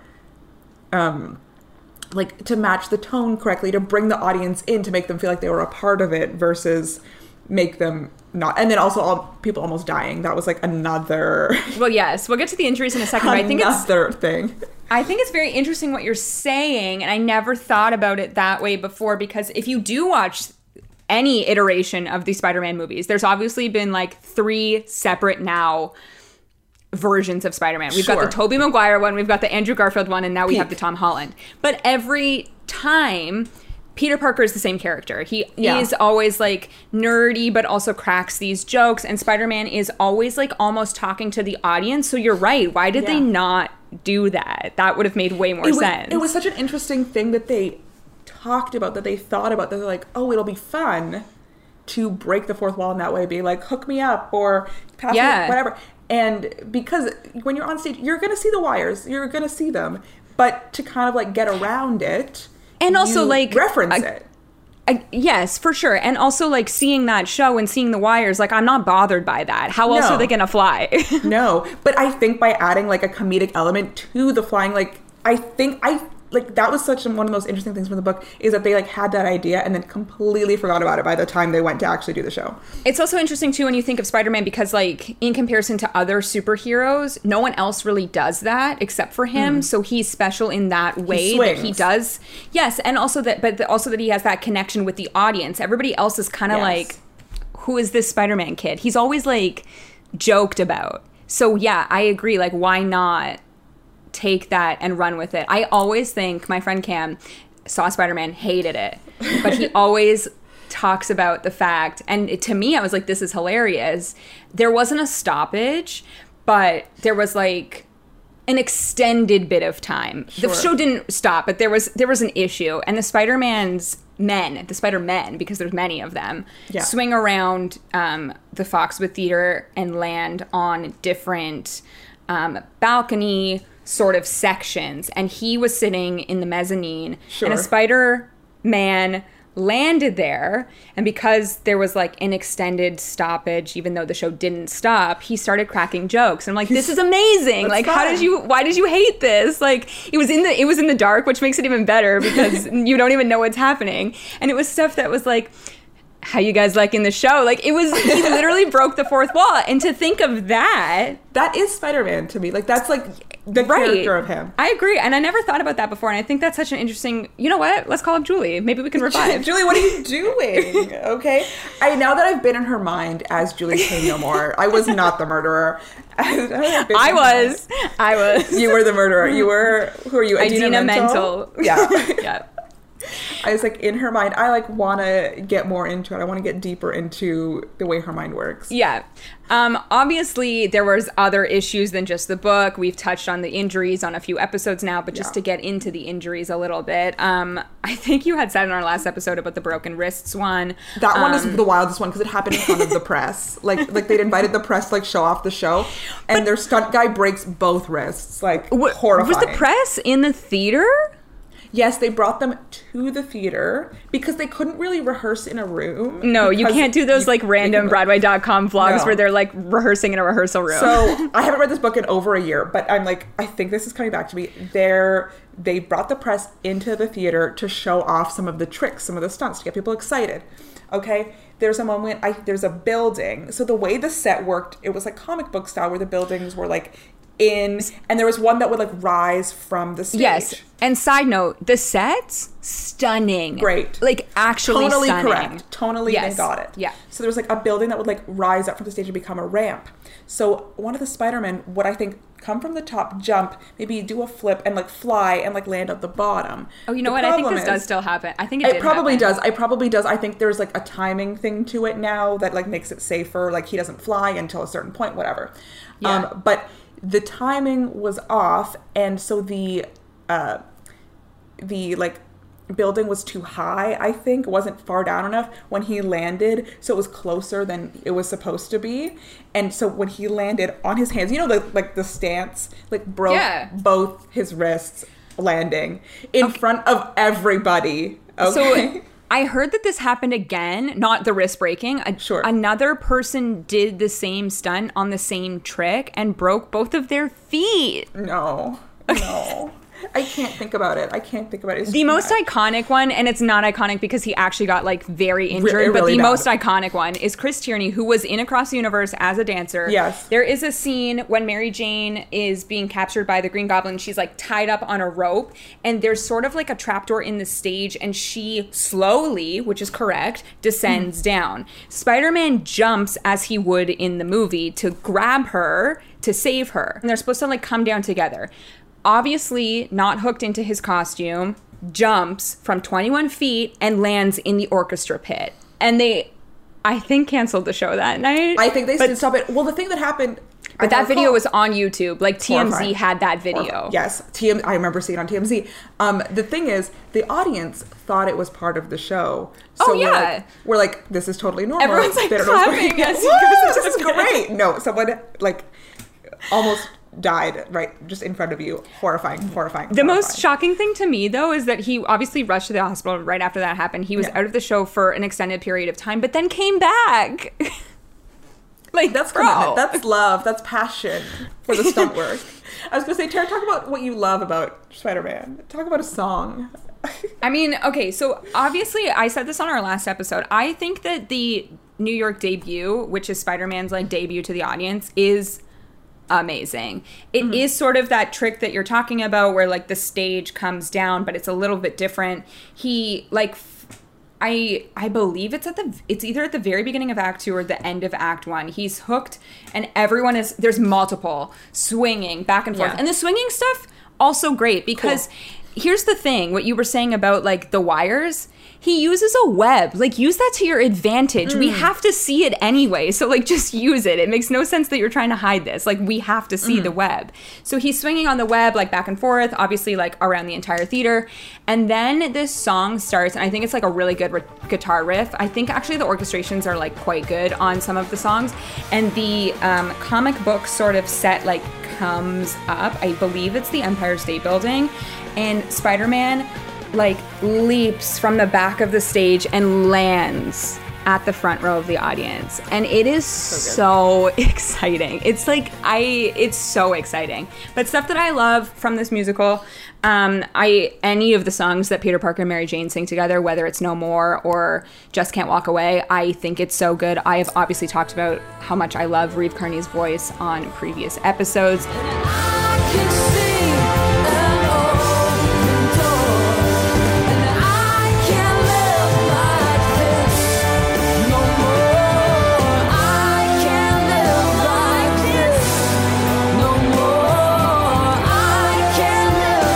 um, like, to match the tone correctly, to bring the audience in, to make them feel like they were a part of it versus make them not. And then also all people almost dying. That was, like, another. Well, yes, we'll get to the injuries in a second. But I think it's another thing. I think it's very interesting what you're saying, and I never thought about it that way before, because if you do watch any iteration of the Spider-Man movies, there's obviously been like three separate now versions of Spider-Man. We've Sure. got the Tobey Maguire one, we've got the Andrew Garfield one, and now we Peak. have the Tom Holland. But every time, Peter Parker is the same character. He Yeah. is always like nerdy, but also cracks these jokes. And Spider-Man is always like almost talking to the audience. So you're right. Why did Yeah. they not do that? That would have made way more It was, sense. it was such an interesting thing that they talked about, that they thought about, that they're like, oh, it'll be fun to break the fourth wall in that way, be like, hook me up or pass Yeah. me, whatever. And because when you're on stage, you're going to see the wires, you're going to see them, but to kind of like get around it, And also, you like, reference I- it. I, yes, for sure. And also, like, seeing that show and seeing the wires, like, I'm not bothered by that. How else No. are they going to fly? No, but I think by adding like a comedic element to the flying, like, I think I like that was such one of the most interesting things from the book, is that they like had that idea and then completely forgot about it by the time they went to actually do the show. It's also interesting, too, when you think of Spider-Man, because, like, in comparison to other superheroes, no one else really does that except for him. Mm. So he's special in that way he that he does. Yes, and also that, but also that he has that connection with the audience. Everybody else is kind of Yes. like, who is this Spider-Man kid? He's always, like, joked about. so yeah, I agree. Like, why not take that and run with it? I always think, my friend Cam saw Spider-Man, hated it, but he always talks about the fact, and it, to me, I was like, this is hilarious. There wasn't a stoppage, but there was like an extended bit of time. Sure. The show didn't stop, but there was there was an issue, and the Spider-Man's men, the Spider-Men, because there's many of them, Yeah. swing around um, the Foxwood Theater and land on different um, balcony sort of sections. And he was sitting in the mezzanine, Sure. and a Spider-Man landed there, and because there was like an extended stoppage, even though the show didn't stop, he started cracking jokes. And I'm like, this is amazing. That's Like, how fine. did you why did you hate this? Like, it was in the it was in the dark, which makes it even better because you don't even know what's happening. And it was stuff that was like, how you guys liking the show? Like, it was, he literally broke the fourth wall. And to think of that, That is Spider-Man to me. Like, that's like the character of him. I agree. And I never thought about that before. And I think that's such an interesting, you know what? Let's call up Julie. Maybe we can revive. Julie, what are you doing? Okay. I now that I've been in her mind as Julie Kay No More, I was not the murderer. I, have been I in her mind. was. I was. You were the murderer. You were, who are you? Idina Idina Mental. Yeah. Yeah. I was like, in her mind, I like want to get more into it. I want to get deeper into the way her mind works. Yeah. Um, obviously, there was other issues than just the book. We've touched on the injuries on a few episodes now, but just Yeah. to get into the injuries a little bit, um, I think you had said in our last episode about the broken wrists one. That one is Um, the wildest one because it happened in front of the press. Like, like they'd invited the press to like show off the show, and their stunt guy breaks both wrists. Like, Wh- horrifying. Was the press in the theater? Yes, they brought them to the theater because they couldn't really rehearse in a room. No, you because can't do those you- like random you- Broadway dot com vlogs No. where they're like rehearsing in a rehearsal room. So I haven't read this book in over a year, but I'm like, I think this is coming back to me. They're, they brought the press into the theater to show off some of the tricks, some of the stunts, to get people excited. Okay? There's a moment, I there's a building. So the way the set worked, it was like comic book style where the buildings were like in, and there was one that would like rise from the stage. Yes. And side note, the sets, stunning. Great. Like, actually Tonally stunning. correct. Tonally, Yes. they got it. Yeah. So there was like a building that would like rise up from the stage and become a ramp. So one of the Spider-Men would, I think, come from the top, jump, maybe do a flip and like fly and like land at the bottom. Oh, you know The what? I think problem this is- does still happen. I think it, It did probably happen. does. I probably does. I think there's like a timing thing to it now that like makes it safer. Like he doesn't fly until a certain point, whatever. Yeah. Um, but the timing was off, and so the uh, the like building was too high. I think it wasn't far down enough when he landed, so it was closer than it was supposed to be. And so when he landed on his hands, you know, the like the stance like broke Yeah. both his wrists landing in front of everybody. Okay. So I heard that this happened again, not the wrist breaking. A, Sure. Another person did the same stunt on the same trick and broke both of their feet. No, no. I can't think about it. I can't think about it. It's The too most much. iconic one, and it's not iconic because he actually got like very injured, Re- but really the bad. most iconic one is Chris Tierney, who was in Across the Universe as a dancer. Yes. There is a scene when Mary Jane is being captured by the Green Goblin. She's like tied up on a rope, and there's sort of like a trapdoor in the stage, and she slowly, which is correct, descends down. Spider-Man jumps as he would in the movie to grab her to save her. And they're supposed to like come down together. Obviously not hooked into his costume, jumps from twenty-one feet and lands in the orchestra pit. And they, I think, canceled the show that night. I think they but, did stop it. Well, the thing that happened. But that video was on YouTube. Like, T M Z Horrifying. had that video. Yes, T M. I remember seeing it on T M Z. Um, the thing is, the audience thought it was part of the show. Oh, we're yeah. like, we're like, this is totally normal. Everyone's, like, They don't know what's clapping going on. as he Woo, goes this into is the great. No, someone like almost died right just in front of you. Horrifying, horrifying. The most horrifying. shocking thing to me, though, is that he obviously rushed to the hospital right after that happened. He was Yeah. out of the show for an extended period of time, but then came back. Like, That's bro. commitment. That's love. That's passion for the stunt work. I was gonna say, Tara, talk about what you love about Spider-Man. Talk about a song. I mean, okay, so obviously I said this on our last episode. I think that the New York debut, which is Spider-Man's like debut to the audience, is amazing. It Mm-hmm. is sort of that trick that you're talking about where like the stage comes down, but it's a little bit different. He like f- I I believe it's at the it's either at the very beginning of Act Two or the end of Act One. He's hooked, and everyone is there's multiple swinging back and forth, Yeah. and the swinging stuff also great because Cool. here's the thing: what you were saying about like the wires. He uses a web. Like, use that to your advantage. We have to see it anyway. So, like, just use it. It makes no sense that you're trying to hide this. Like, we have to see the web. So he's swinging on the web, like, back and forth, obviously, like, around the entire theater. And then this song starts, and I think it's, like, a really good ri- guitar riff. I think, actually, the orchestrations are, like, quite good on some of the songs. And the um, comic book sort of set, like, comes up. I believe it's the Empire State Building. And Spider-Man like leaps from the back of the stage and lands at the front row of the audience, and it is so, so exciting. It's like I it's so exciting. But stuff that I love from this musical, um I any of the songs that Peter Parker and Mary Jane sing together, whether it's No More or Just Can't Walk Away, I think it's so good. I have obviously talked about how much I love Reeve Carney's voice on previous episodes. I can see an open door, and I can't live like this no more. I can't live like this no more. I can't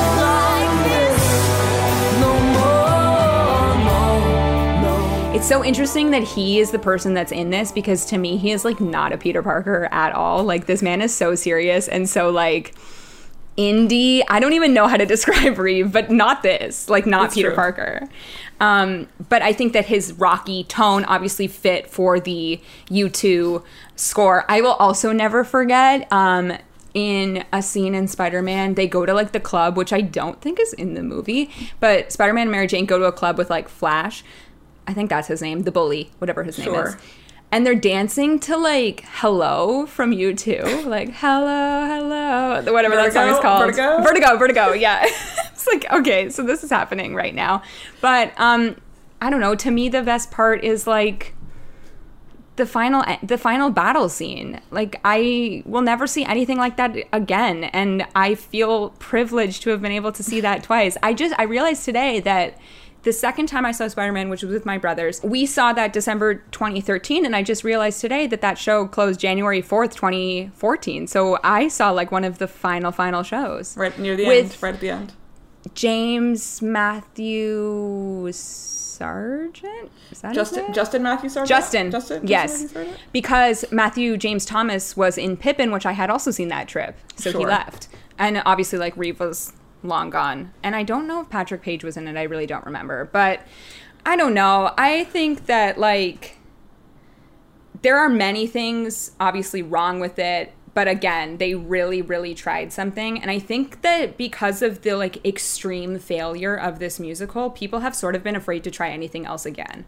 live like this no more. No, no. It's so interesting that he is the person that's in this, because to me, he is like not a Peter Parker at all. Like, this man is so serious and so like indie. I don't even know how to describe Reeve, but not this, like not It's Peter true. Parker. Um, but I think that his rocky tone obviously fit for the U two score. I will also never forget, um, in a scene in Spider-Man, they go to like the club, which I don't think is in the movie, but Spider-Man and Mary Jane go to a club with like Flash. I think that's his name, the bully, whatever his name Sure. is. And they're dancing to like Hello from U two, like hello, hello, whatever that song is Vertigo? called. Vertigo? Vertigo, Vertigo, yeah. It's like, okay, so this is happening right now. But um, I don't know, to me the best part is like the final the final battle scene. Like, I will never see anything like that again, and I feel privileged to have been able to see that twice. I just I realized today that the second time I saw Spider-Man, which was with my brothers, we saw that December twenty thirteen, and I just realized today that that show closed January fourth, twenty fourteen. So I saw like one of the final, final shows. Right near the With- end. Right at the end. James Matthew Sargent? Is that his Justin name? Justin Matthew Sargent? Justin, Justin? yes, Justin Matthew Sargent? because Matthew James Thomas was in Pippin, which I had also seen that trip, so he Sure. left, and obviously like Reeve was long gone, and I don't know if Patrick Page was in it. I really don't remember, but I don't know. I think that like there are many things obviously wrong with it, but again, they really, really tried something, and I think that because of the like extreme failure of this musical, people have sort of been afraid to try anything else again.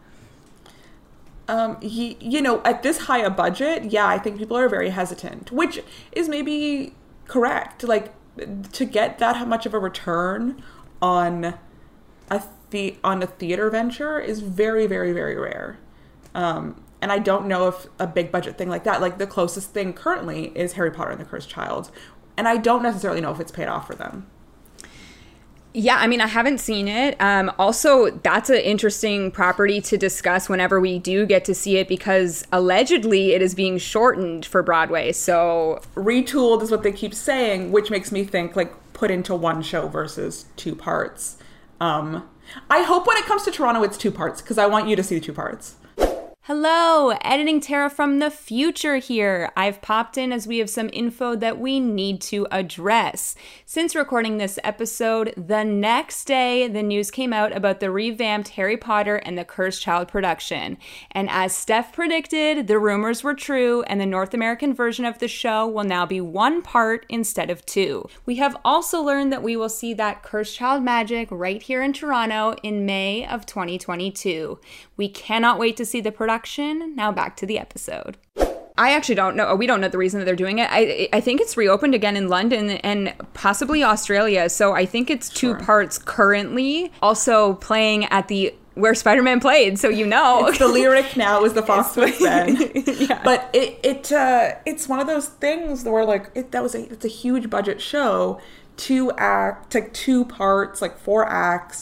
Um, he, you know, at this high a budget, yeah, I think people are very hesitant, which is maybe correct. Like, to get that much of a return on a the on a theater venture is very, very, very rare. Um, and I don't know if a big budget thing like that, like the closest thing currently is Harry Potter and the Cursed Child, and I don't necessarily know if it's paid off for them. Yeah, I mean, I haven't seen it. Um, also, that's an interesting property to discuss whenever we do get to see it, because allegedly it is being shortened for Broadway. So, Retooled is what they keep saying, which makes me think like put into one show versus two parts. Um, I hope when it comes to Toronto, it's two parts, because I want you to see the two parts. hello, Editing Tara from the future here. I've popped in as we have some info that we need to address. Since recording this episode, the next day, the news came out about the revamped Harry Potter and the Cursed Child production. And as Steph predicted, the rumors were true, and the North American version of the show will now be one part instead of two. We have also learned that we will see that Cursed Child magic right here in Toronto in May of twenty twenty-two. We cannot wait to see the production. Now back to the episode. I actually don't know. We don't know the reason that they're doing it. I I think it's reopened again in London and possibly Australia. So I think it's two Sure. parts currently. Also playing at the where Spider-Man played. So you know, It's the lyric now is the Foxwoods then. Yeah. But it it uh, it's one of those things where like it, that was a it's a huge budget show, two act like two parts, like four acts.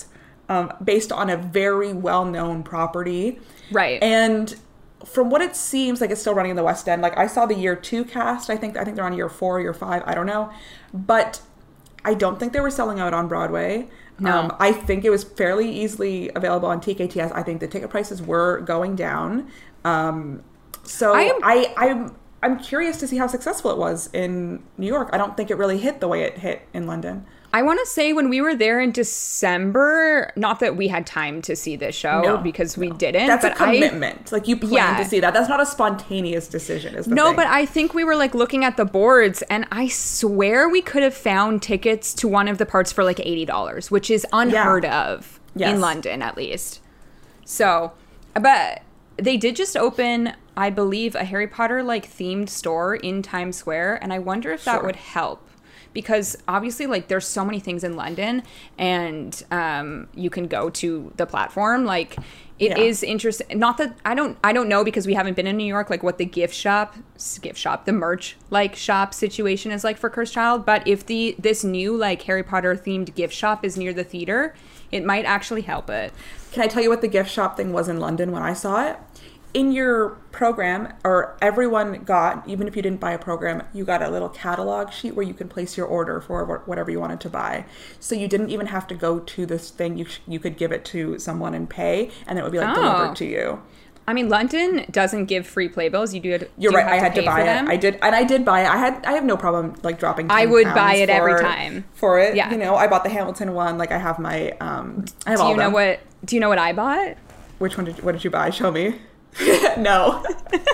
um, based on a very well-known property. Right. And from what it seems like, it's still running in the West End. Like, I saw the year two cast. I think I think they're on year four, year five. I don't know. But I don't think they were selling out on Broadway. No. Um, I think it was fairly easily available on T K T S. I think the ticket prices were going down. Um, so I am- I, I'm I'm curious to see how successful it was in New York. I don't think it really hit the way it hit in London. I want to say when we were there in December, not that we had time to see this show No, because we no. didn't. That's but a commitment. I, like, you plan Yeah. to see that. That's not a spontaneous decision. Is the No, thing. but I think we were like looking at the boards, and I swear we could have found tickets to one of the parts for like eighty dollars, which is unheard of Yes. in London, at least. So, but they did just open, I believe, a Harry Potter like themed store in Times Square, and I wonder if that Sure. would help. Because obviously, like, there's so many things in London, and um, you can go to the platform. Like, it Yeah. is interesting. Not that I don't, I don't know because we haven't been in New York. Like, what the gift shop, gift shop, the merch like shop situation is like for Cursed Child. But if the this new like Harry Potter themed gift shop is near the theater, it might actually help it. Can I tell you what the gift shop thing was in London when I saw it? In your program, or everyone got, even if you didn't buy a program, you got a little catalog sheet where you can place your order for wh- whatever you wanted to buy. So you didn't even have to go to this thing. You sh- you could give it to someone and pay, and it would be like Oh. delivered to you. I mean, London doesn't give free playbills. You do. You're do right. have I had to pay buy for it. them. I did, and I did buy it. I had. I have no problem like dropping. ten I would pounds buy it every for- time. for it. Yeah. You know, I bought the Hamilton one. Like, I have my. Um, I have Do all you know them. what? Do you know what I bought? Which one did you, what did you buy? Show me. No.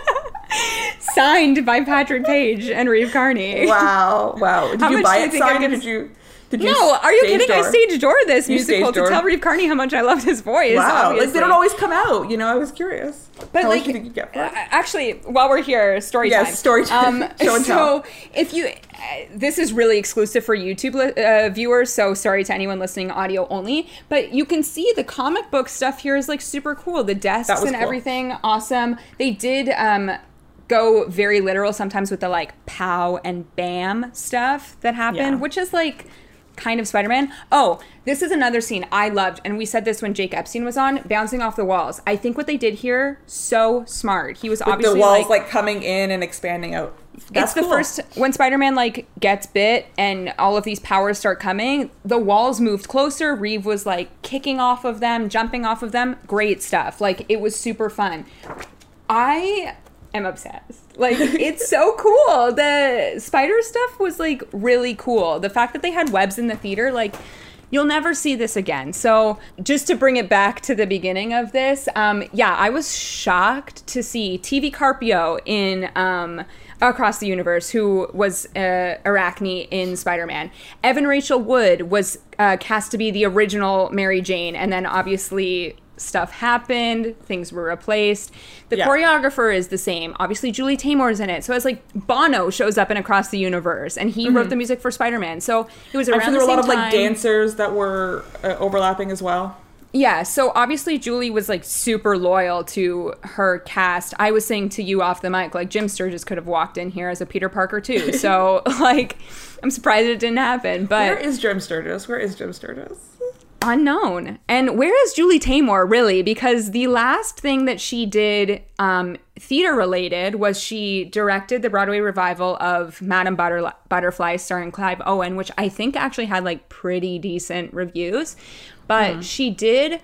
Signed by Patrick Page and Reeve Carney. Wow. Wow. Did How you much buy do you it think I signed or can- did you? Did you No, are you stage kidding? I door? stage door this You musical stage to door? tell Reeve Carney how much I loved his voice. Wow. Obviously. Like, they don't always come out. You know, I was curious. But How like, much do you think you get for it? uh, actually, while we're here, story Yes, time. story time. Um, Show and so tell. if you, uh, this is really exclusive for YouTube li- uh, viewers, so sorry to anyone listening audio only. But you can see the comic book stuff here is like super cool. The desks That was and cool. everything, awesome. They did um, go very literal sometimes with the like pow and bam stuff that happened, Yeah. which is like kind of Spider-Man. Oh, this is another scene I loved, and we said this when Jake Epstein was on, bouncing off the walls. I think what they did here, so smart. He was With obviously the walls like, like, coming in and expanding out. That's it's the cool. first when Spider-Man like gets bit and all of these powers start coming, the walls moved closer. Reeve was like kicking off of them, jumping off of them. Great stuff. Like, it was super fun. I am obsessed. Like, it's so cool. The spider stuff was like really cool. The fact that they had webs in the theater, like, you'll never see this again. So just to bring it back to the beginning of this, um, yeah, I was shocked to see T V Carpio in um, Across the Universe, who was uh, Arachne in Spider-Man. Evan Rachel Wood was uh, cast to be the original Mary Jane, and then obviously stuff happened, things were replaced. The Yeah. choreographer is the same. Obviously, Julie Taymor's in it. So it's like Bono shows up in Across the Universe, and he wrote the music for Spider-Man. So it was I'm around sure the there were a same lot of like time. dancers that were uh, overlapping as well. Yeah, so obviously Julie was like super loyal to her cast. I was saying to you off the mic, like, Jim Sturgis could have walked in here as a Peter Parker too. So like, I'm surprised it didn't happen, but Where is Jim Sturgis? Where is Jim Sturgis? unknown. And where is Julie Taymor really? Because the last thing that she did um, theater related was she directed the Broadway revival of Madame Butter- Butterfly starring Clive Owen, which I think actually had like pretty decent reviews. But she did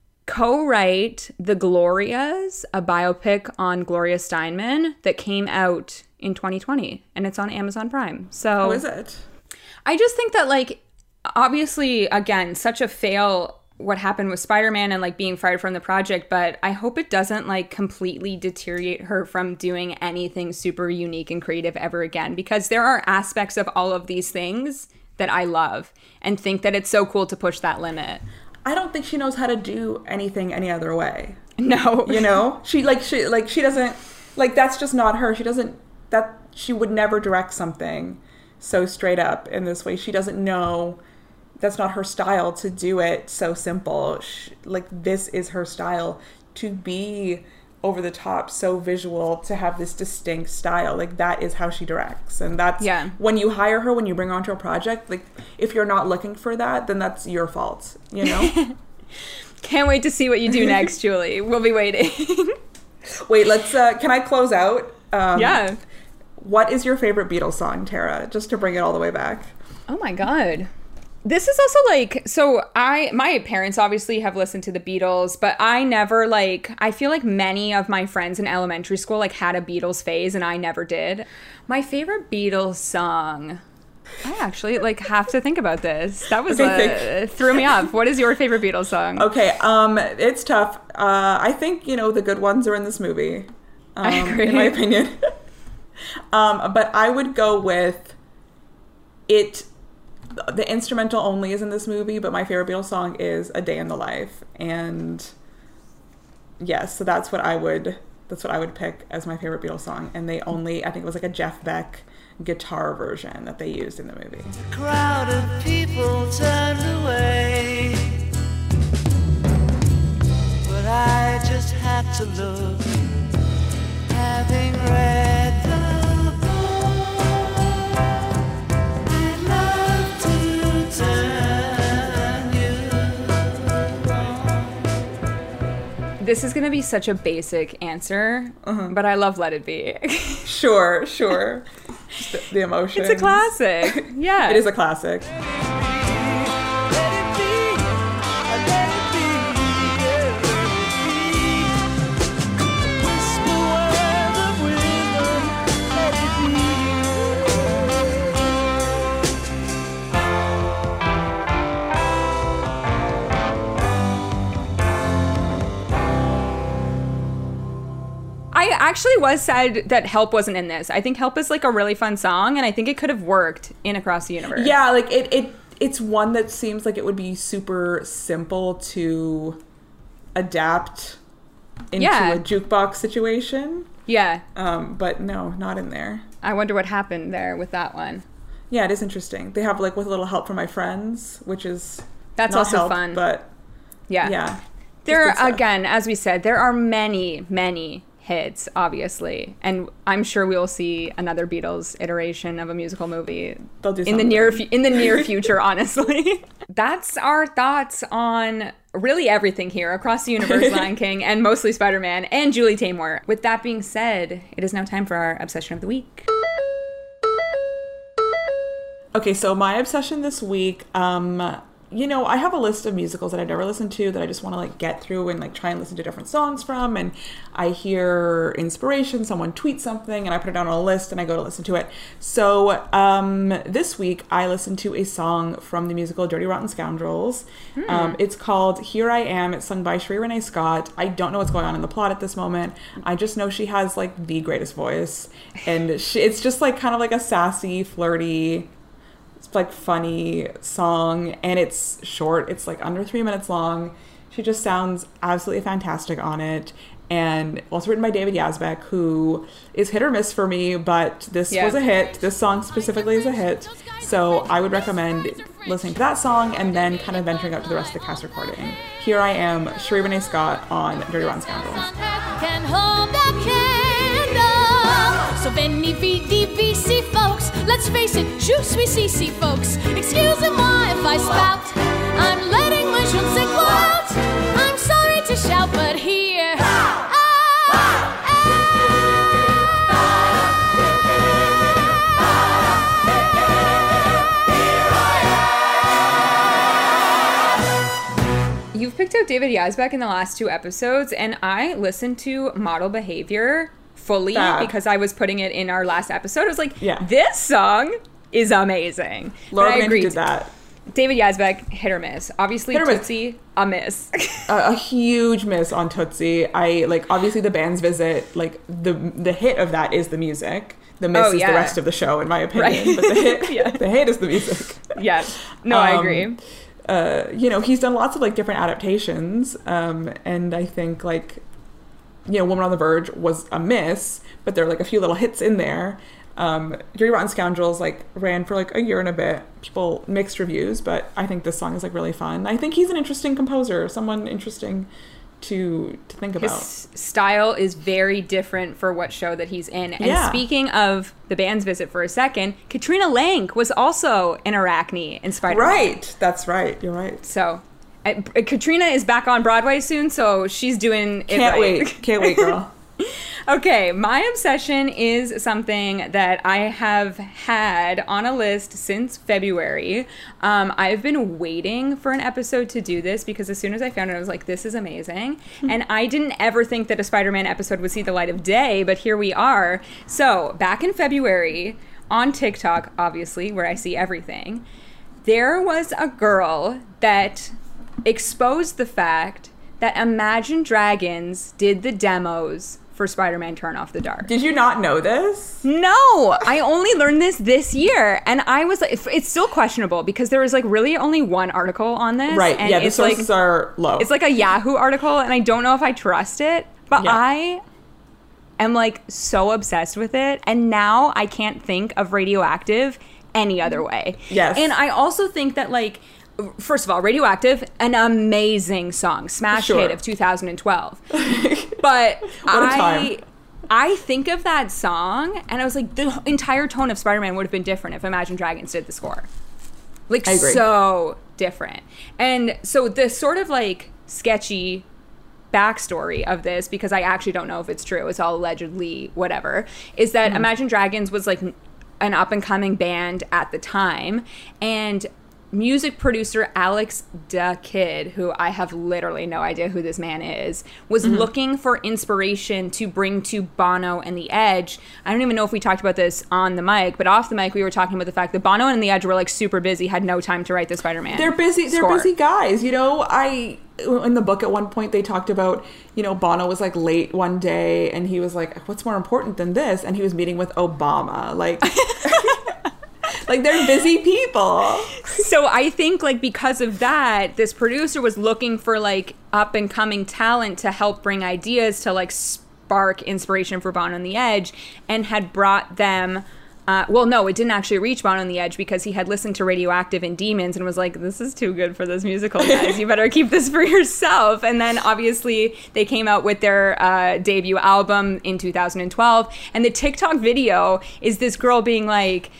co-write The Glorias, a biopic on Gloria Steinman that came out in twenty twenty, and it's on Amazon Prime. So How is it? I just think that, like, obviously, again, such a fail what happened with Spider-Man and like being fired from the project, but I hope it doesn't like completely deteriorate her from doing anything super unique and creative ever again, because there are aspects of all of these things that I love and think that it's so cool to push that limit. I don't think she knows how to do anything any other way. No. You know, she like she like she doesn't like that's just not her. She doesn't that she would never direct something so straight up in this way. She doesn't know. That's not her style to do it so simple. She, like, this is her style, to be over the top, so visual, to have this distinct style. Like, that is how she directs. And that's Yeah. when you hire her, when you bring her onto a project, like, if you're not looking for that, then that's your fault, you know? Can't wait to see what you do next, Julie. We'll be waiting. Wait, let's, uh, can I close out? Um, Yeah. What is your favorite Beatles song, Tara? Just to bring it all the way back. Oh my God. This is also like, so I, my parents obviously have listened to the Beatles, but I never like, I feel like many of my friends in elementary school like had a Beatles phase and I never did. My favorite Beatles song, I actually like have to think about this. That was, Okay, uh, threw me off. What is your favorite Beatles song? Okay, um, it's tough. Uh, I think, you know, the good ones are in this movie. Um, I agree. In my opinion. um, but I would go with it. The instrumental only is in this movie, but my favorite Beatles song is "A Day in the Life," and yes, so that's what I would that's what I would pick as my favorite Beatles song. And they only, I think it was like a Jeff Beck guitar version that they used in the movie. Crowd of people turned away, but I just had to look, having read the book. I'd love to turn you on. This is going to be such a basic answer, Uh-huh. but I love Let It Be. Sure, sure. Just the, the emotion. It's a classic. Yeah. It is a classic. Let it be, let it be, yeah, let it be. Whisper words of wisdom, let it be. I actually was sad that Help wasn't in this. I think Help is like a really fun song, and I think it could have worked in Across the Universe. Yeah, like it, it it's one that seems like it would be super simple to adapt into Yeah. a jukebox situation. Yeah. Um, but no, not in there. I wonder what happened there with that one. Yeah, it is interesting. They have like with a little help from my friends, which is That's not also help, fun. But Yeah. yeah, There Just good are, stuff. again, as we said, there are many, many hits, obviously. And I'm sure we'll see another Beatles iteration of a musical movie They'll do in the something. near fu- in the near future, honestly. That's our thoughts on really everything here, Across the Universe, Lion King, and mostly Spider-Man, and Julie Taymor. With that being said, it is now time for our Obsession of the Week. Okay, so my obsession this week, um, you know, I have a list of musicals that I've never listened to that I just want to like get through and like try and listen to different songs from. And I hear inspiration, someone tweets something, and I put it down on a list and I go to listen to it. So um, this week I listened to a song from the musical Dirty Rotten Scoundrels. Hmm. Um, it's called Here I Am. It's sung by Sheree Renee Scott. I don't know what's going on in the plot at this moment. I just know she has like the greatest voice, and she, it's just like kind of like a sassy, flirty, it's like funny song, and it's short. It's like under three minutes long. She just sounds absolutely fantastic on it. And also written by David Yazbek, who is hit or miss for me, but this Yeah. was a hit. This song specifically is a hit. So I would recommend listening to that song and then kind of venturing out to the rest of the cast recording. Here I Am, Sheree Renee Scott on Dirty Rotten Scoundrels. Can hold that candle. So Benny V D V C folks, let's face it, juice we C C folks. Excuse me if I spout. I'm letting my je ne sais quoi out. I'm sorry to shout, but here You've picked out David Yazbek in the last two episodes, and I listened to Model Behavior fully Fab. because I was putting it in our last episode. I was like, Yeah. this song is amazing. Laura But I Manning agreed. did that. David Yazbek, hit or miss. Obviously, Hit or miss. Tootsie, a miss. a, a huge miss on Tootsie. I like obviously the band's visit, like the the hit of that is the music. The miss Oh, is yeah. the rest of the show, in my opinion. Right. But the hit, Yeah. the hit is the music. Yeah, no, I Um, agree. Uh, you know, he's done lots of like different adaptations, um, and I think like, you know, Woman on the Verge was a miss, but there are like a few little hits in there. Um, Dirty Rotten Scoundrels like ran for like a year and a bit. People mixed reviews, but I think this song is like really fun. I think he's an interesting composer, someone interesting to to think about. His style is very different for what show that he's in. And Yeah. speaking of the band's visit for a second, Katrina Lank was also an Arachne in Spider-Man. Right, that's right. You're right. So, I, Katrina is back on Broadway soon, so she's doing it Can't right. wait. Can't wait, girl. Okay, my obsession is something that I have had on a list since February. Um, I've been waiting for an episode to do this because as soon as I found it, I was like, this is amazing. And I didn't ever think that a Spider-Man episode would see the light of day, but here we are. So, back in February, on TikTok, obviously, where I see everything, there was a girl that exposed the fact that Imagine Dragons did the demos for Spider-Man Turn Off the Dark. Did you not know this? No, I only learned this this year, and I was like, it's still questionable because there was like really only one article on this. Right, and yeah, the it's sources like, are low. It's like a Yahoo article, and I don't know if I trust it, but Yeah. I am like so obsessed with it, and now I can't think of Radioactive any other way. Yes. And I also think that like, first of all, Radioactive, an amazing song, smash Sure. hit of two thousand twelve. But What a I, time. I think of that song, and I was like, the entire tone of Spider-Man would have been different if Imagine Dragons did the score. Like, I agree. so different. And so the sort of like sketchy backstory of this, because I actually don't know if it's true, it's all allegedly whatever, is that Mm-hmm. Imagine Dragons was like an up-and-coming band at the time, and music producer Alex da Kid, who I have literally no idea who this man is, was Mm-hmm. looking for inspiration to bring to Bono and The Edge. I don't even know if we talked about this on the mic, but off the mic we were talking about the fact that Bono and The Edge were like super busy, had no time to write the Spider-Man. They're busy. They're score. busy guys. You know, I in the book at one point they talked about, you know, Bono was like late one day and he was like, "What's more important than this?" And he was meeting with Obama. Like, like they're busy people. So I think like because of that, this producer was looking for like up and coming talent to help bring ideas to like spark inspiration for Bono and The Edge, and had brought them. Uh, well, no, it didn't actually reach Bono and The Edge because he had listened to Radioactive and Demons and was like, this is too good for this musical, guys. You better keep this for yourself. And then obviously they came out with their uh, debut album in two thousand twelve. And the TikTok video is this girl being like,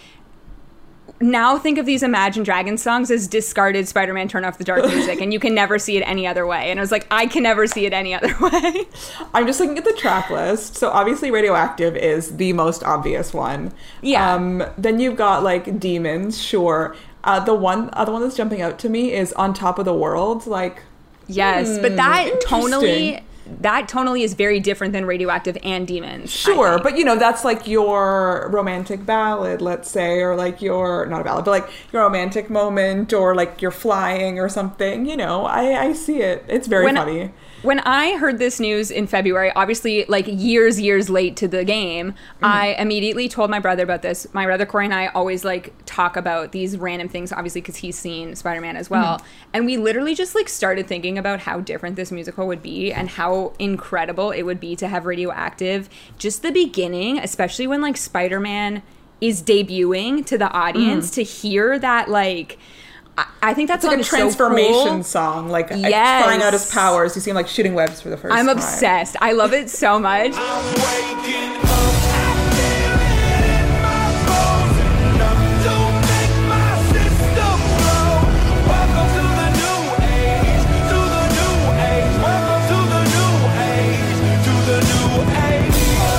now think of these Imagine Dragons songs as discarded Spider-Man Turn Off the Dark music, and you can never see it any other way. And I was like, I can never see it any other way. I'm just looking at the track list. So obviously Radioactive is the most obvious one. Yeah. Um, then you've got like Demons, sure. Uh, the one other one that's jumping out to me is On Top of the World. Like, Yes, but that tonally, interesting. that tonally is very different than Radioactive and Demons. I sure, think. but you know, that's like your romantic ballad, let's say, or like your, not a ballad, but like your romantic moment, or like you're flying or something. You know, I, I see it. It's very When- funny. When I heard this news in February, obviously like years, years late to the game, Mm-hmm. I immediately told my brother about this. My brother Corey and I always like talk about these random things, obviously because he's seen Spider-Man as well. Mm-hmm. And we literally just like started thinking about how different this musical would be and how incredible it would be to have Radioactive. Just the beginning, especially when like Spider-Man is debuting to the audience, to hear that like... I think that's It's like a transformation so cool. song, like Yes. trying out his powers. You see him like shooting webs for the first I'm time. obsessed. I love it so much. I'm waking up. I feel it in my bones. Enough to make my system blow. Welcome to the new age. To the new age. Welcome to the new age. To the new age.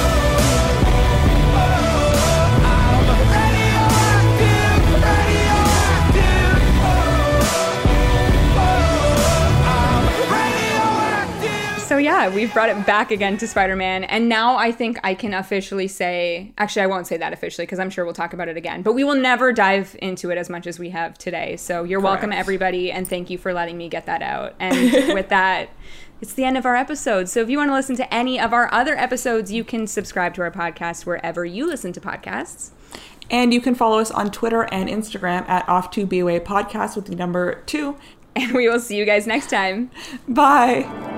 I'm radioactive. Radioactive. I'm radioactive. So yeah, we've brought it back again to Spider-Man, and now I think I can officially say, actually I won't say that officially because I'm sure we'll talk about it again, but we will never dive into it as much as we have today. So you're welcome, Correct. everybody, and thank you for letting me get that out. And with that, it's the end of our episode. So if you want to listen to any of our other episodes, you can subscribe to our podcast wherever you listen to podcasts. And you can follow us on Twitter and Instagram at Off to B O A Podcast with the number two. And we will see you guys next time. Bye.